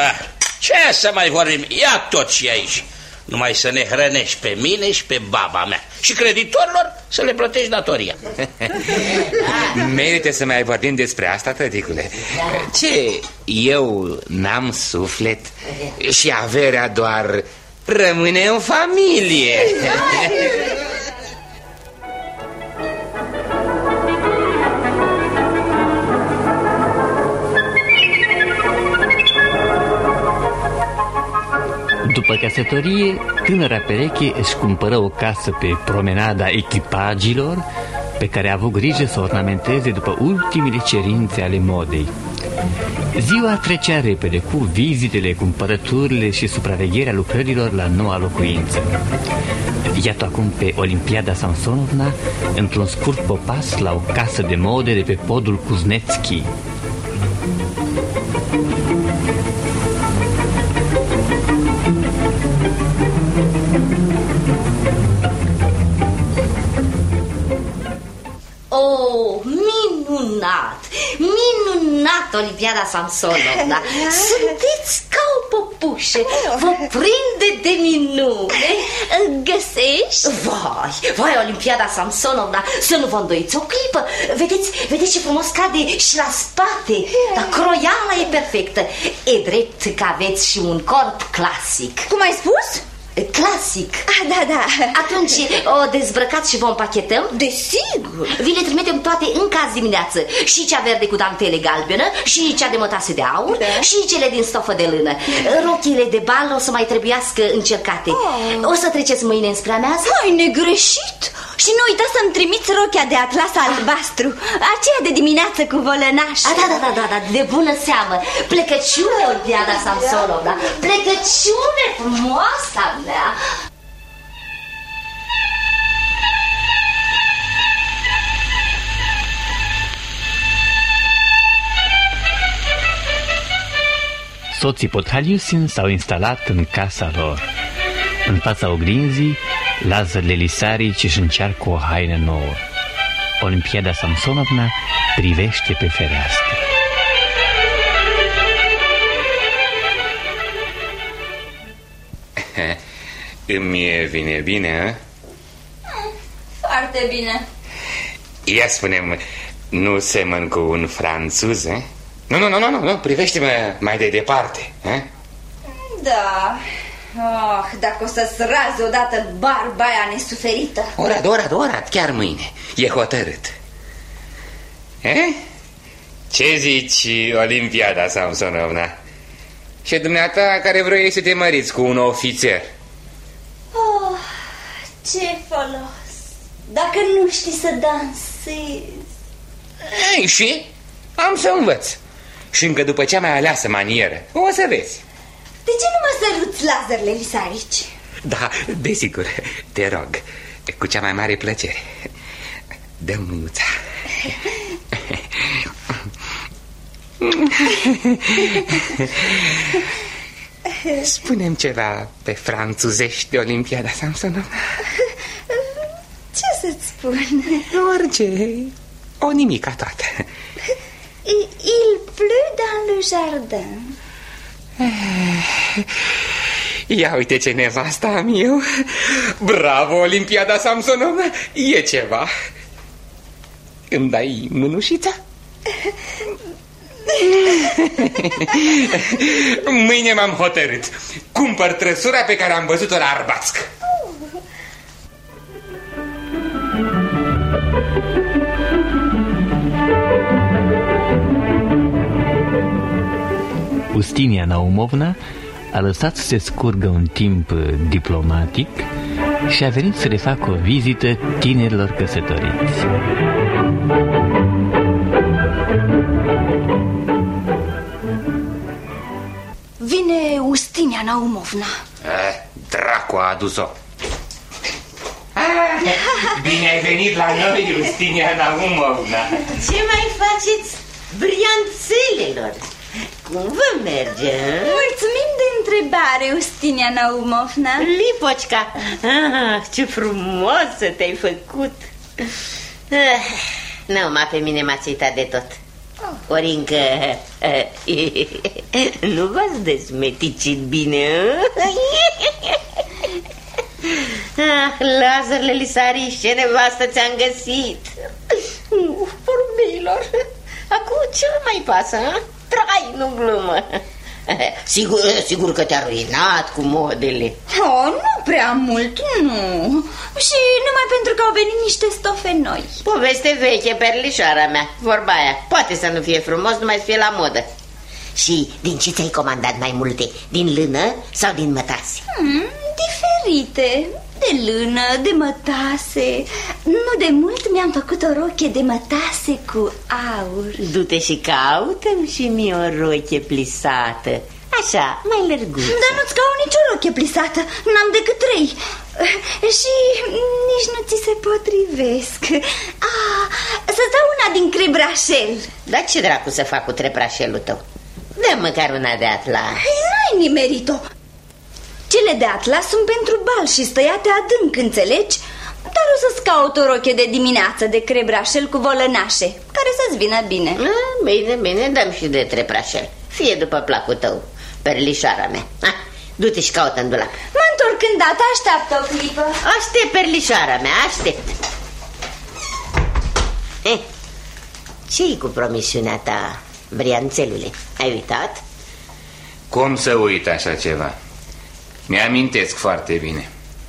Speaker 8: Ah, ce să mai vorbim? Ia tot și aici. Numai să ne hrănești pe mine și pe baba mea. Și creditorilor să le plătești datoria.
Speaker 10: Merită să mai vorbim despre asta, tăticule. Ce, eu n-am suflet și averea doar rămâne în familie.
Speaker 2: După căsătorie, tânăra pereche își cumpără o casă pe promenada echipagilor, pe care a avut grijă să o ornamenteze după ultimele cerințe ale modei. Ziua trecea repede cu vizitele, cumpărăturile și supravegherea lucrărilor la noua locuință. Iată acum pe Olimpiada Samsonovna într-un scurt popas la o casă de mode de pe podul Kuznetski.
Speaker 3: Oh, minunat! Minunat, Olimpiada Samsonovna! Sunteți ca o păpușă, vă prinde de minune. Găsești? Vai, vai, Olimpiada Samsonovna, să nu vă îndoiți o clipă. Vedeți, vedeți ce frumos cade și la spate. Dar croiala e perfectă. E drept că aveți și un corp clasic.
Speaker 11: Cum ai spus?
Speaker 3: Clasic.
Speaker 11: Ah, da, da.
Speaker 3: Atunci o dezbrăcați și vă împachetăm?
Speaker 11: Desigur.
Speaker 3: Vi le trimitem toate încă azi dimineață. Și cea verde cu dantele galbenă, și cea de mătase de aur, da. Și cele din stofă de lână. Rochile de bal o să mai trebuiască încercate. oh. O să treceți mâine înspre amiază?
Speaker 11: Ai negreșit. Și nu uita să-mi trimiți rochia de atlas albastru, aceea de dimineață cu volănaș.
Speaker 3: Ah, da, da, da, da, da, de bună seamă. Plecăciune, Olimpiada Samsonovna. Plecăciune frumoasa mea.
Speaker 2: Soții Podhaliusin s-au instalat în casa lor. În fața oglinzii, Lazar Lelisarici își încearcă o haină nouă. Olimpiada Samsonovna privește pe fereastră.
Speaker 10: Îmi vine bine, a?
Speaker 11: Foarte bine.
Speaker 10: Ia spune-mi, nu semăn cu un franțuz, eh? Nu, nu, nu, nu, nu, privește-mă mai de departe, eh?
Speaker 11: Da. Oh, dacă o să-ți razi odată barba aia nesuferită.
Speaker 10: Orat, orat, orat, chiar mâine. E hotărât. Eh? Ce zici, Olimpiada Samsonovna? Și dumneata care vrei să te măriți cu un ofițer?
Speaker 11: Oh, ce folos dacă nu știi să dansezi.
Speaker 10: Ei, și? Am să învăț. Și încă după cea mai aleasă manieră. O să vezi.
Speaker 11: De ce nu mă săruți, Lazar Lelisarici?
Speaker 10: Da, desigur, te rog, cu cea mai mare plăcere. Dă-mi mânuța. Spune-mi ceva pe franțuzești de Olimpiada Samsonovna.
Speaker 11: Ce să-ți spun?
Speaker 10: Orice, o nimica toată.
Speaker 11: Il pleut dans le jardin.
Speaker 10: Ia uite ce nevasta am eu. Bravo, Olimpiada Samsonovna. E ceva. Îmi dai mânușița? Mâine m-am hotărât. Cumpăr trăsura pe care am văzut-o la Arbatsk.
Speaker 2: Ustinia Naumovna a lăsat să se scurgă un timp diplomatic și a venit să le facă o vizită tinerilor căsătoriți.
Speaker 11: Vine Ustinia Naumovna.
Speaker 10: Eh, dracu a adus-o. Bine ai venit la noi, Ustinia Naumovna.
Speaker 6: Ce mai faceți, brianțelelor? Cum vă merge?
Speaker 11: Mulțumim de întrebare, Ustinia Naumovna.
Speaker 6: Lipocica, ah, ce frumos te-ai făcut. ah, Numai pe mine m-ați uitat de tot. Ori încă nu v-ați desmeticit bine? Ah, Lazarele Lisarici, ce nevastă ți-am găsit. Porumbeilor, acum ce mai pasă, a? Trai, nu glumă. Sigur, sigur că te-a ruinat cu modele.
Speaker 11: Oh, nu prea mult, nu. Și numai pentru că au venit niște stofe noi.
Speaker 6: Poveste veche, perlișoara mea. Vorba aia, poate să nu fie frumos, numai să fie la modă. Și din ce ți-ai comandat mai multe? Din lână sau din mătase?
Speaker 11: Hmm, diferite. De lână, de mătase. Nu de mult mi-am făcut o rochie de mătase cu aur.
Speaker 6: Du-te și caută-mi și mie o rochie plisată. Așa, mai lărguță.
Speaker 11: Dar nu-ți caut nicio rochie plisată. N-am decât trei. Și nici nu ți se potrivesc. Ah, să-ți dau una din crebrașel.
Speaker 6: Dar ce dracu să fac cu treprașelul tău? Dă măcar una de atlas.
Speaker 11: N-ai nimerit-o. Cele de atlas sunt pentru bal și stăiate adânc, înțelegi? Dar o să-ți caut o rochie de dimineață de crebrașel cu volănașe, care să-ți vină bine.
Speaker 6: A, bine, bine, dăm și de treprașel. Fie după placul tău, perlișoara mea. Ah, du-te și caută în dulap.
Speaker 11: Mă întorc îndată, așteaptă o clipă.
Speaker 6: Aștept, perlișoara mea, aștept. Eh, ce-i cu promisiunea ta, brianțelule? Ai uitat?
Speaker 10: Cum să uit așa ceva? Mi-amintesc foarte bine.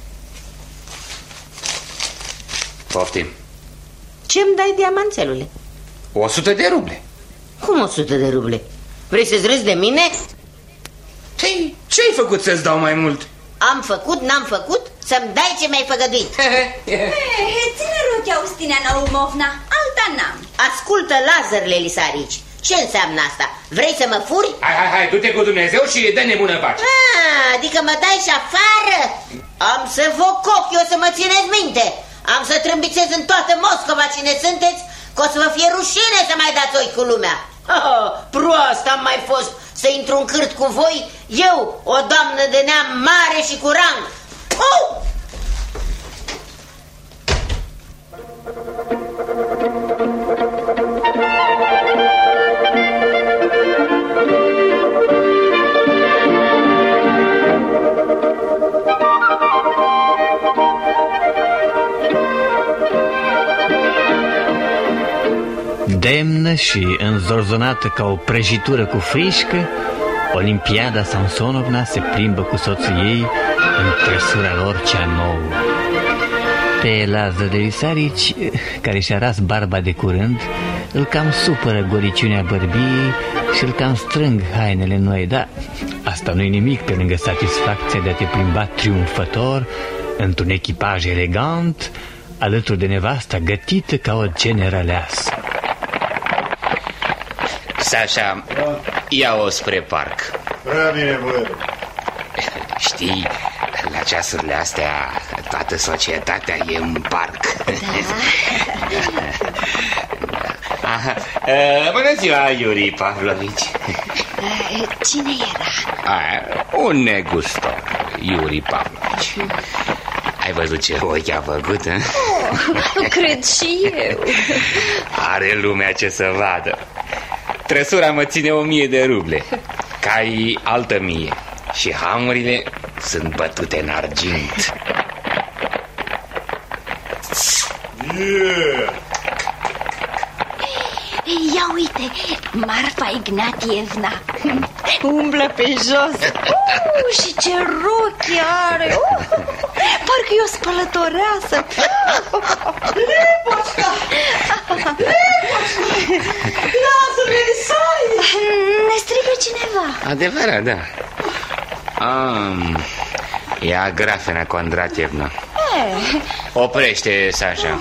Speaker 10: Poftim.
Speaker 6: Ce-mi dai, diamanțelule?
Speaker 10: O sută de ruble.
Speaker 6: Cum o sută de ruble? Vrei să-ți râzi de mine?
Speaker 10: Hei, ce-ai făcut să-ți dau mai mult?
Speaker 6: Am făcut, n-am făcut? Să-mi dai ce mi-ai făgăduit.
Speaker 11: Ține rochia, Ustina Naumovna, alta n-am.
Speaker 6: Ascultă, Lazarele Lisarici, ce înseamnă asta? Vrei să mă furi?
Speaker 10: Hai, hai, hai, du-te cu Dumnezeu și dă-ne bună pace.
Speaker 6: Ah, adică mă dai și afară? Am să vă coc, eu să mă țineți minte. Am să trâmbițez în toată Moscova cine sunteți, că o să vă fie rușine să mai dați oi cu lumea. Oh, proastă am mai fost să intru în cârt cu voi, eu, o doamnă de neam mare și cu rang. Oh!
Speaker 2: Demnă și înzorzonată ca o prăjitură cu frișcă, Olimpiada Samsonovna se plimbă cu soțul ei în trăsura lor cea nouă. Pe Lazar Lisarici, care și-a ras barba de curând, îl cam supără goriciunea bărbiei și îl cam strâng hainele noi, dar asta nu-i nimic pe lângă satisfacția de a te plimba triumfător într-un echipaj elegant, alături de nevasta gătită ca o generaleasă.
Speaker 9: Sașa, ia-o spre parc.
Speaker 12: Prea bine, băi.
Speaker 9: Știi, la ceasurile astea toată societatea e în parc. Da. Aha. Bună ziua, Iuri Pavlovici.
Speaker 11: Cine era?
Speaker 9: A, un negustor, Iuri Pavlovici. Ai văzut ce ochi a făcut, eh?
Speaker 11: Oh, cred și eu.
Speaker 9: Are lumea ce să vadă. Trăsura mă ține o mie de ruble, caii altă mie și hamurile sunt bătute în argint.
Speaker 12: Yeah.
Speaker 11: Ia uite, Marfa Ignatievna umblă pe jos. uh, Și ce rochi are. uh, Parcă e o spălătoreasă.
Speaker 4: Lepoșca! Lazarele Lisarici!
Speaker 11: Ne strigă cineva.
Speaker 9: Adevărat, da. um, E Agrafena Condratievna.
Speaker 11: eh.
Speaker 9: Oprește, Sașa.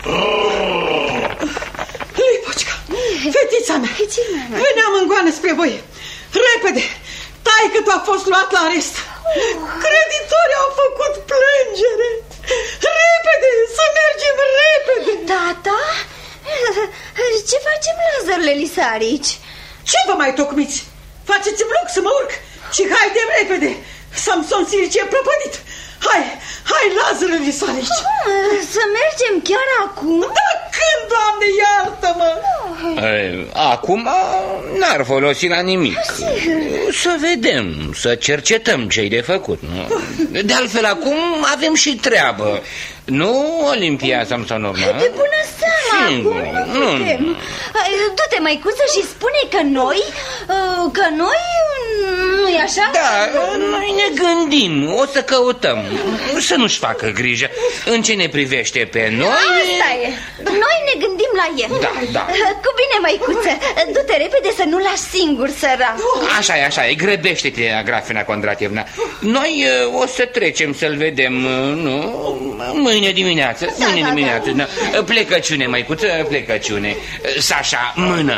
Speaker 4: Lepoșca, fetița mea, veneam în goană spre voi. Repede, taică-tu a fost luat la arest. Creditorii au făcut plângere. Repede, să mergem repede.
Speaker 11: Tata? Ce facem, Lazarele Lisarici?
Speaker 4: Ce vă mai tocmiți? Faceți-mi loc să mă urc și haidem repede. Samson Silici e prăpădit. Hai, hai, Lazarele Lisarici.
Speaker 11: Să mergem chiar acum?
Speaker 4: Da, când, Doamne, iartă-mă.
Speaker 9: Acum n-ar folosi la nimic. Să vedem, să cercetăm ce-i de făcut, nu? De altfel, acum avem și treabă. Nu, Olimpia Samsonovna?
Speaker 11: De bună seama, acum nu putem. Du-te, măicuță, și spune că noi, că noi, nu-i așa?
Speaker 9: Da, noi ne gândim, o să căutăm. Să nu-și facă grijă. În ce ne privește pe noi...
Speaker 11: Asta e, noi ne gândim la el.
Speaker 9: Da, da.
Speaker 11: Cu bine, măicuță, du-te repede să nu lași singur, săran.
Speaker 9: Așa e, așa e, grăbește-te, Agrafena Condratievna. Noi o să trecem să-l vedem, nu... Mâine dimineață, da, mâine da, dimineață, da. Da. Plecăciune, măicuță, plecăciune. Sașa, mână.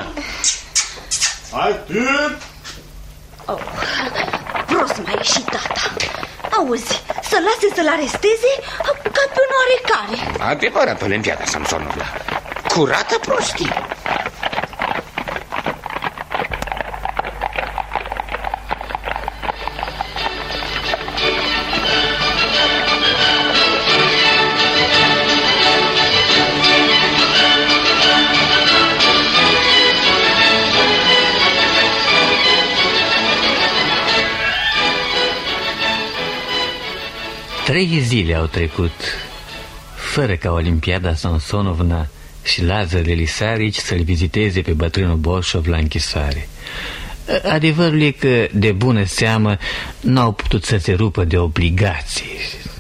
Speaker 12: Atât!
Speaker 11: Oh, prost m-a ieșit tata. Auzi, să lase să-l aresteze ca pe un oarecare.
Speaker 9: Adevărat, Olimpiada Samsonovna. Curată prostie.
Speaker 2: Trei zile au trecut fără ca Olimpiada Samsonovna și Lazar Elisarici să-l viziteze pe bătrânul Bolșov la închisoare. Adevărul e că, de bună seamă, n-au putut să se rupă de obligații.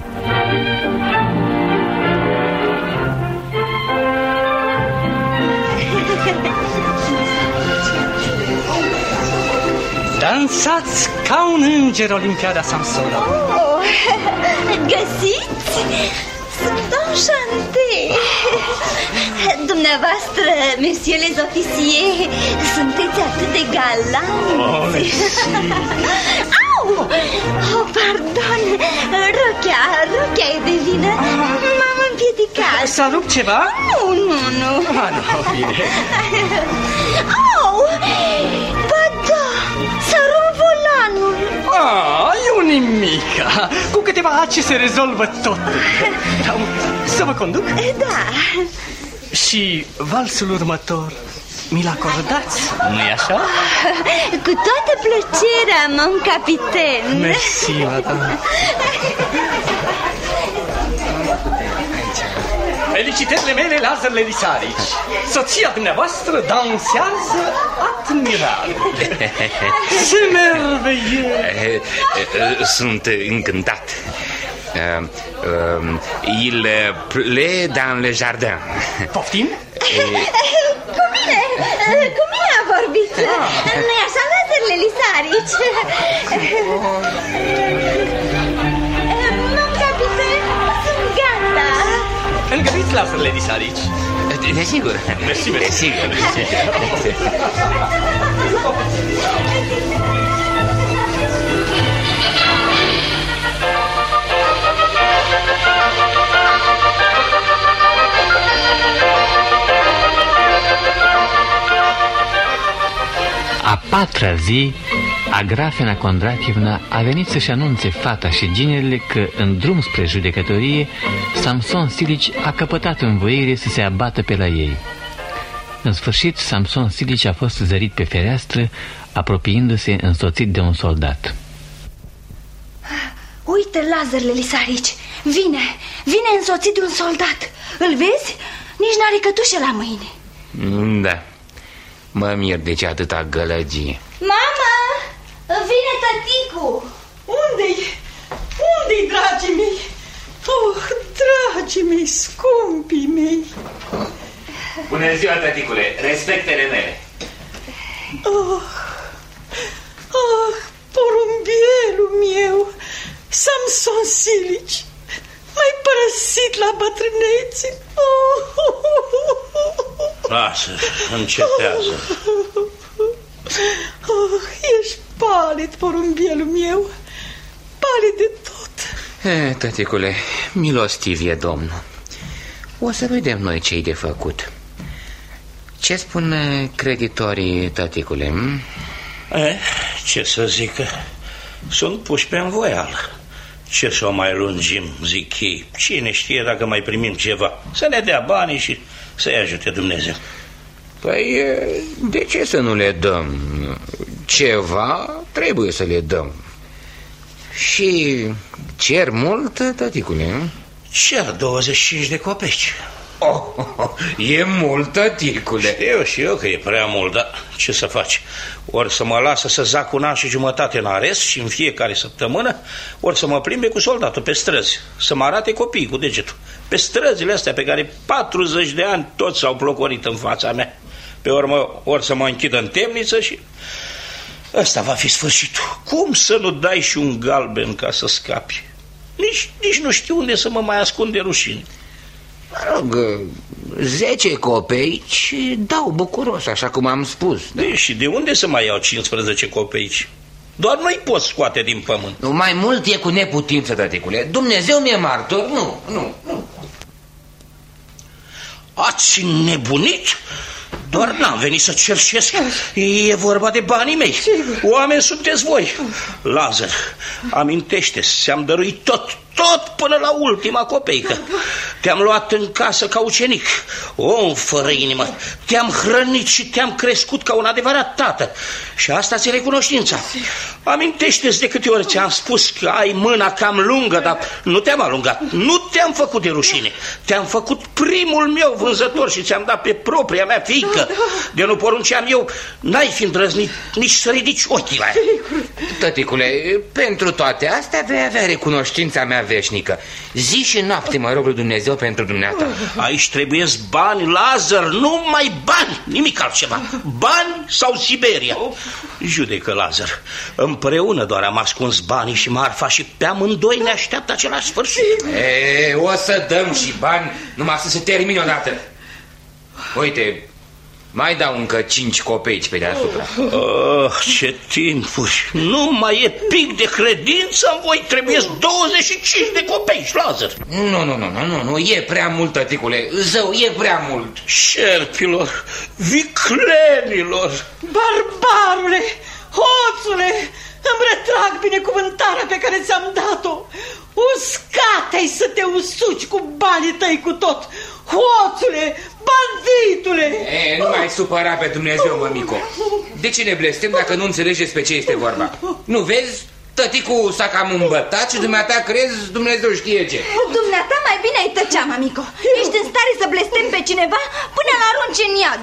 Speaker 12: Dansați ca un înger, Olimpiada Samsonovna.
Speaker 11: Oh, găsiți? Sunt enchanté. Dumneavoastră, messieurs les officiers, sunteți atât de galanți. Oh, au! Oh, pardon, rochea, rochea e de vină. M-am împiedicat.
Speaker 12: S-a rupt ceva?
Speaker 11: Nu, nu, nu.
Speaker 12: Ah, nu, bine.
Speaker 11: Au! Ba da, s-a rupt volanul.
Speaker 12: Ah, e un nimica. Cu câteva aci se rezolvă tot. Să vă conduc?
Speaker 11: Da.
Speaker 12: Și valsul următor mi-l acordați, nu-i așa?
Speaker 11: Cu toată plăcerea, mon capiten.
Speaker 12: Mersi, madame. Felicitările mele, Lazar Elisarici. Soția dumneavoastră dansează admirabil. Ce merveilleux.
Speaker 9: Sunt încântat. Uh, uh, il pleut dans le jardin.
Speaker 12: Poftim?
Speaker 11: Cu mine, cu mine a vorbit. Nu-i așa, Lazar Elisarici? Mon capiten, sunt gata.
Speaker 12: Îngăduiți, Lazar Elisarici?
Speaker 9: Desigur.
Speaker 12: Mersi, mersi.
Speaker 9: Desigur.
Speaker 2: A patra zi, Agrafena Condratievna a venit să-și anunțe fata și ginerele că, în drum spre judecătorie, Samson Silici a căpătat învoire să se abată pe la ei. În sfârșit, Samson Silici a fost zărit pe fereastră, apropiindu-se însoțit de un soldat.
Speaker 11: Uite, Lazar Elisarici, vine, vine însoțit de un soldat. Îl vezi? Nici n-are cătușă la mâini.
Speaker 9: Da, mă mir de ce atâta gălăgie.
Speaker 11: Mama, vine tăticu.
Speaker 4: Unde-i? Unde-i, dragii mei? Oh, dragii mei, scumpii mei.
Speaker 10: Bună ziua, tăticule, respectele mele.
Speaker 4: Oh, oh, porumbielul meu, Samson Silici, m-ai părăsit la bătrânețe. Oh, oh, oh, oh.
Speaker 8: Lasă, încetează.
Speaker 4: Oh, ești palid, porumbielul meu, palid de tot.
Speaker 9: E, tăticule, milostiv e Domnul. O să vedem noi ce-i de făcut. Ce spun creditorii, tăticule?
Speaker 8: Eh, ce să zică? Sunt puși pe învoială. Ce să o mai lungim, zic ei. Cine știe dacă mai primim ceva. Să ne dea banii și să-i ajute Dumnezeu.
Speaker 9: Păi, de ce să nu le dăm? Ceva trebuie să le dăm. Și cer mult, tăticule?
Speaker 8: Cer douăzeci și cinci de copeci.
Speaker 9: Oh, oh, oh, e mult, tăticule.
Speaker 8: Știu și eu că e prea mult, dar ce să faci? Ori să mă lasă să zac un an și jumătate în arest și în fiecare săptămână, ori să mă plimbe cu soldatul pe străzi, să mă arate copiii cu degetul. Pe străzile astea pe care patruzeci de ani toți s-au plocorit în fața mea. Pe urmă, ori să mă închid în temniță și... ăsta va fi sfârșitul. Cum să nu dai și un galben ca să scapi? Nici, nici nu știu unde să mă mai ascund de rușine.
Speaker 9: Mă rog, zece copeici dau bucuros, așa cum am spus. Da?
Speaker 8: De, și de unde să mai iau cincisprezece copeici? Doar nu-i pot scoate din pământ.
Speaker 9: Mai mult e cu neputință, tăticule. Dumnezeu mi-e martor. Nu, nu, nu.
Speaker 8: Ați nebunit? Doar n-am venit să cerșesc. E vorba de banii mei. Oameni sunteți voi. Lazar, amintește-ți, ți-am dăruit tot, tot până la ultima copeică. Te-am luat în casă ca ucenic, om fără inimă. Te-am hrănit și te-am crescut ca un adevărat tată. Și asta ți-e recunoștința. Amintește-ți de câte ori ți-am spus că ai mâna cam lungă, dar nu te-am alungat, nu te-am făcut de rușine. Te-am făcut primul meu vânzător și ți-am dat pe propria mea fiică. De nu porunceam eu, n-ai fi îndrăznit nici să ridici ochii la ea.
Speaker 9: Tăticule, pentru toate astea vei avea recunoștința mea veșnică. Zi și noapte mă rog lui Dumnezeu pentru dumneata.
Speaker 8: Aici trebuiesc bani, Lazar, numai bani, nimic altceva. Bani sau Siberia. Judecă, Lazar. Împreună doar am ascuns banii și marfa și pe amândoi ne așteaptă același sfârșit.
Speaker 9: E, o să dăm și bani, numai să se termine odată. Uite, mai dau încă cinci copeici pe deasupra.
Speaker 8: Oh, ce timpuri! Nu mai e pic de credință în voi, trebuie douăzeci și cinci de copeici, Lazar.
Speaker 9: Nu, nu, nu, nu, nu, nu, e prea mult, tăticule, zău, e prea mult.
Speaker 8: Șerpilor, viclenilor.
Speaker 4: Barbarule, hoțule, îmi retrag binecuvântarea pe care ți-am dat-o. Uscate-ai să te usuci cu banii tăi cu tot. Hoțule, banditule!
Speaker 9: E, nu mai supăra pe Dumnezeu, mămico. De ce ne blestem dacă nu înțelegeți pe ce este vorba? Nu vezi? Tăticul s-a cam îmbătat și dumneata crezi Dumnezeu știe ce.
Speaker 11: Dumneata mai bine ai tăcea, mămico. Ești în stare să blestem pe cineva până l-arunci în iad.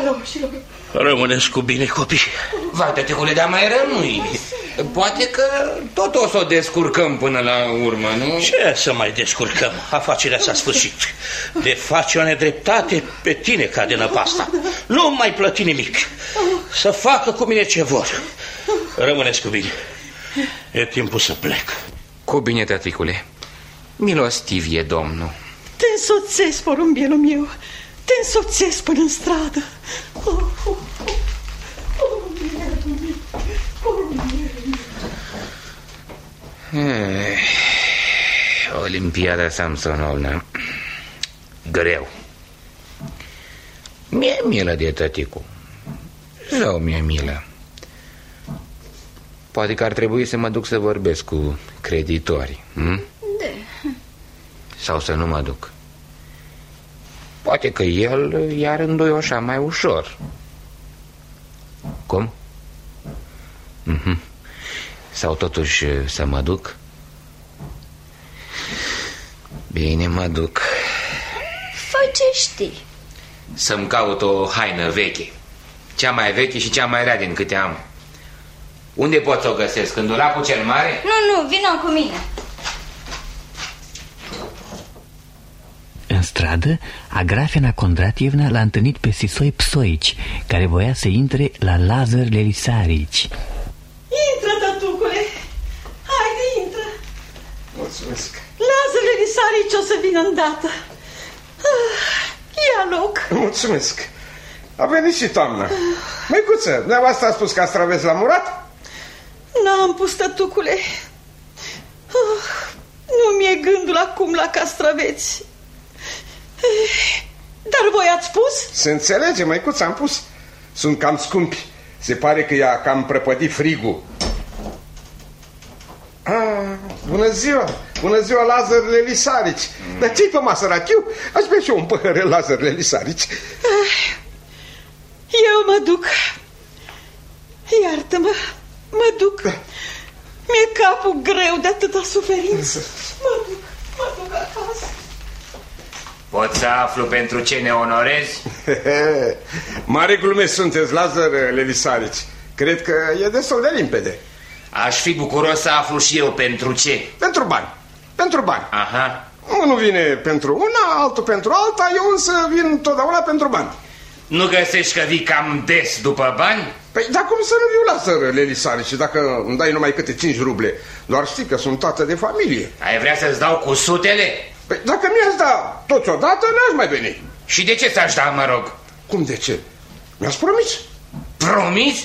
Speaker 8: Rămâneți cu bine, copii.
Speaker 9: Vai, tăticule, dar mai rămâi. Poate că tot o să o descurcăm până la urmă, nu?
Speaker 8: Ce să mai descurcăm? Afacerea s-a sfârșit. De face o nedreptate, pe tine cade năpasta. Nu mai plăti nimic. Să facă cu mine ce vor. Rămâneți cu bine. E timpul să plec.
Speaker 9: Cu bine, tăticule. Milostiv e Domnul.
Speaker 4: Te însoțesc, porumbielul meu. Te însoțesc până în stradă. Oh, oh, oh.
Speaker 9: Eh, Olimpiada Samsonovna. Greu. Mi-e milă de tăticu. Zău, mi-e milă. Poate că ar trebui să mă duc să vorbesc cu creditorii, hm?
Speaker 11: De.
Speaker 9: Sau să nu mă duc. Poate că el i-ar înduioșa mai ușor. Cum? Mm-hmm. Sau totuși să mă duc? Bine, mă duc.
Speaker 11: Fă ce știi.
Speaker 9: Să-mi caut o haină veche. Cea mai veche și cea mai rea din câte am. Unde pot să o găsesc? În dulapul cel mare?
Speaker 11: Nu, nu, vină cu mine.
Speaker 2: În stradă, Agrafena Condratievna l-a întâlnit pe Sisoi Psoici, care voia să intre la Lazar Lelisarici.
Speaker 4: Intră, tătucule! Haide, intră!
Speaker 7: Mulțumesc!
Speaker 4: Lazar Lelisarici o să vină îndată. Ia loc!
Speaker 7: Mulțumesc! A venit și toamna. Măicuță, dumneavoastră a spus castraveți la murat?
Speaker 4: N-am pus, tătucule. Nu mi-e gândul acum la castraveți. Dar voi ați pus?
Speaker 7: Se înțelege, măicuță, am pus. Sunt cam scumpi. Se pare că i-a cam prăpădit frigul. Ah, bună ziua! Bună ziua, Lazar Lelisarici. Mm. Dar ce-i pe masă, rachiu? Aș bea și eu un păhăre, Lazar Lelisarici.
Speaker 4: duc. Iartă-mă, mă duc. Mi-e capul greu de atâta suferință. Mă duc, mă duc acasă.
Speaker 9: Pot să aflu pentru ce ne onorezi?
Speaker 7: Mare glume sunteți, Lazar Lelisarici. Cred că e destul de limpede.
Speaker 9: Aș fi bucuros să aflu și eu pentru ce.
Speaker 7: Pentru bani, pentru bani.
Speaker 9: Aha.
Speaker 7: Unul vine pentru una, altul pentru alta, eu însă vin totdeauna pentru bani.
Speaker 9: Nu găsești că vii cam des după bani?
Speaker 7: Păi, dar cum să nu viu, Lazar Lelisarici, dacă îmi dai numai câte cinci ruble? Doar știi că sunt tată de familie.
Speaker 9: Ai vrea să-ți dau cu sutele?
Speaker 7: Păi, dacă mi-ați da toți odată, n-aș mai veni.
Speaker 9: Și de ce ți-aș da, mă rog?
Speaker 7: Cum de ce? Mi-ați promis.
Speaker 9: Promis?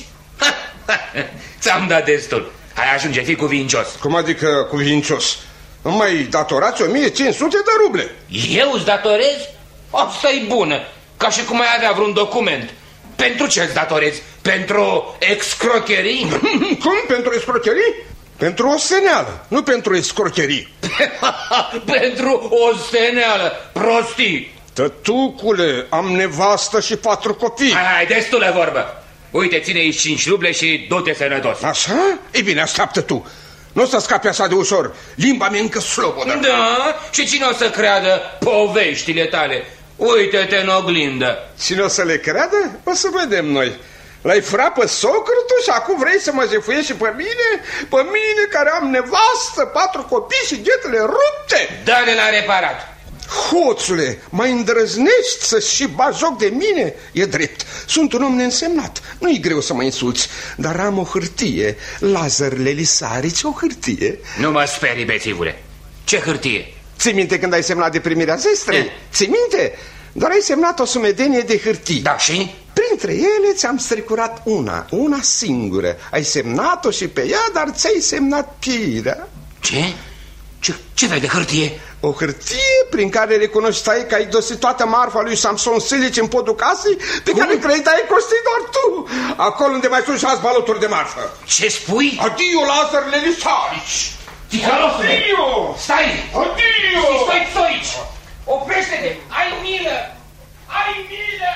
Speaker 9: Ți-am dat destul. Hai, ajunge, fii cuvincios.
Speaker 7: Cum adică cuvincios? Îmi mai datorați o mie cinci sute de ruble.
Speaker 9: Eu îți datorez? Asta-i bună. Ca și cum ai avea vreun document. Pentru ce îți datorezi? Pentru excrocherii?
Speaker 7: Cum? Pentru excrocherii? Pentru o steneală, nu pentru escrocherii.
Speaker 9: Pentru o steneală, prostii.
Speaker 7: Tătucule, am nevastă și patru copii.
Speaker 9: Hai, hai, destulă vorbă. Uite, ține aici cinci ruble și du-te sănătos.
Speaker 7: Așa? Ei bine, așteaptă tu. Nu o să scapi așa de ușor. Limba mea încă slobodă.
Speaker 9: Da? Și cine o să creadă poveștile tale? Uite-te în oglindă.
Speaker 7: Cine o să le creadă? O să vedem noi. L-ai furat pe socrul tu și acum vrei să mă jefuiești și pe mine? Pe mine care am nevastă, patru copii și ghetele rupte?
Speaker 9: Dă-le la reparat.
Speaker 7: Hoțule, mai îndrăznești să-și și bagi joc de mine? E drept, sunt un om neînsemnat. Nu-i greu să mă insulți, dar am o hârtie. Lazar Lelisarici, o hârtie.
Speaker 9: Nu mă sperii, bețivule. Ce hârtie?
Speaker 7: Ții minte când ai semnat de primirea zestrei? Ții minte? Doar ai semnat o sumedenie de hârtii.
Speaker 9: Da, și?
Speaker 7: Printre ele ți-am strecurat una, una singură. Ai semnat-o și pe ea, dar ți-ai semnat pirea.
Speaker 9: Ce? Ce, ce fel de hârtie?
Speaker 7: O hârtie prin care recunoșteai că ai dosit toată marfa lui Samson Silici în podul casei, pe Cum? care credeai ai costit doar tu. Acolo unde mai sunt șase baloturi de marfă.
Speaker 9: Ce spui?
Speaker 7: Adio, Lazar Lelisarici!
Speaker 9: Ticălosule! Stai!
Speaker 7: Adio!
Speaker 9: Stai, stai aici! Oprește-te! Ai milă! Ai milă!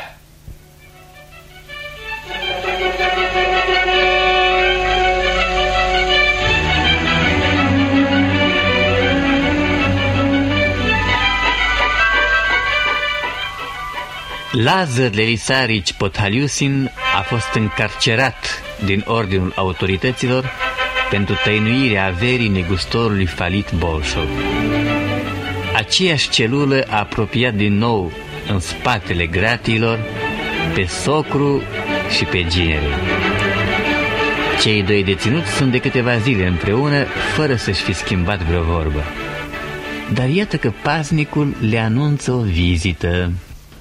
Speaker 2: Lazar Lelisarici Podhaliusin a fost încarcerat din ordinul autorităților pentru tăinuirea averii negustorului falit Bolșov. Aceeași celulă a apropiat din nou în spatele gratiilor pe socru și pe ginere. Cei doi deținuți sunt de câteva zile împreună, fără să-și fi schimbat vreo vorbă. Dar iată că paznicul le anunță o vizită.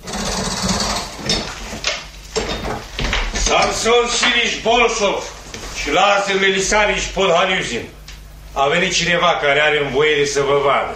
Speaker 13: Samson Silici Bolșov și Lazar Lelisarici Podhaliusin. A venit cineva care are învoire să vă vadă.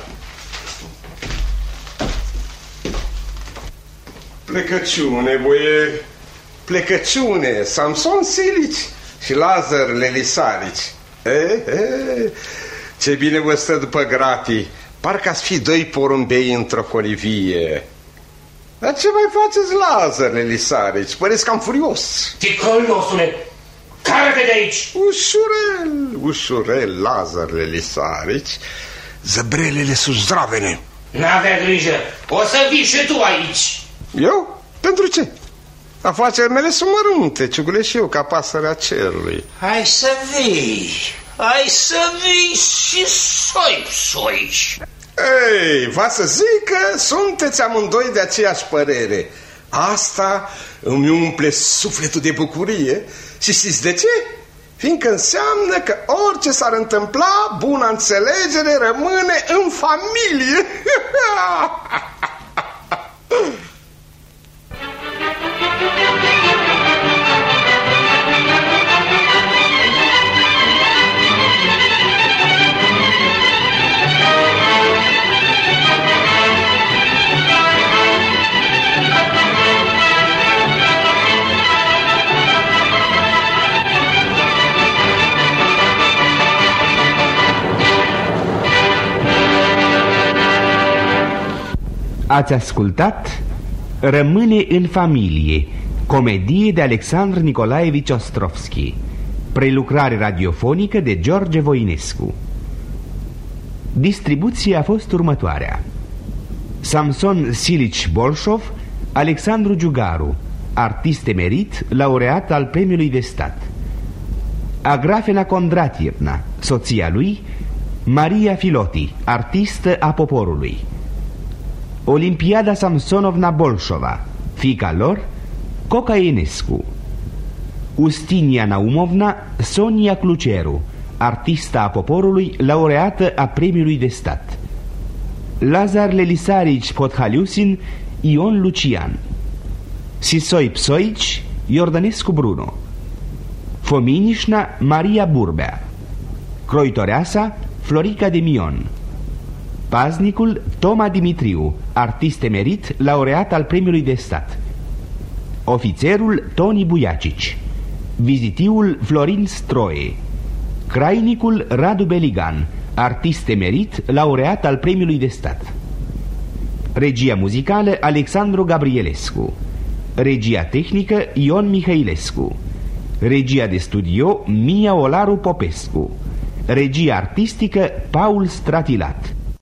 Speaker 7: Plecăciune, boieri, plecăciune, Samson Silici și Lazar Lelisarici. E, e, ce bine vă stă după gratii, parcă ați fi doi porumbei într-o colivie. Dar ce mai faceți, Lazar Lelisarici? Păreți cam furios.
Speaker 9: Ticălosule, care-te de aici?
Speaker 7: Ușurel, ușurel, Lazar Lelisarici. Zăbrelele sunt zdravene.
Speaker 9: N-avea grijă, o să vii și tu aici.
Speaker 7: Eu? Pentru ce? Afacerile mele sunt mărunte, ciugule și eu ca pasărea cerului.
Speaker 8: Hai să vii, hai să vii și soi, soici.
Speaker 7: Ei, va să zic că sunteți amândoi de aceeași părere. Asta îmi umple sufletul de bucurie. Și știți de ce? Fiindcă înseamnă că orice s-ar întâmpla, buna înțelegere rămâne în familie.
Speaker 14: Ați ascultat Rămâne în familie, Comedie de Alexandru Nicolaevici Ostrovski. Prelucrare radiofonică de George Voinescu. Distribuția a fost următoarea: Samson Silici Bolșov, Alexandru Giugaru, artist emerit, laureat al Premiului de Stat; Agrafena Condratievna, soția lui; Maria Filoti, artistă a poporului; Olimpiada Samsonovna Bolșova, fiica lor, Coca Enescu; Ustinia Naumovna, Sonia Cluceru, artista a poporului, laureată a Premiului de Stat; Lazar Lelisarici Podhaliusin, Ion Lucian; Sisoi Psoici, Iordănescu Bruno; Fominișna, Maria Burbea; Croitoreasa, Florica de Mion; Paznicul, Toma Dimitriu, artist emerit, laureat al Premiului de Stat; Ofițerul, Toni Buiacici; Vizitiul, Florin Stroie; Crainicul, Radu Beligan, artist emerit, laureat al Premiului de Stat; Regia muzicală, Alexandru Gabrielescu; Regia tehnică, Ion Mihailescu; Regia de studio, Mia Olaru Popescu; Regia artistică, Paul Stratilat.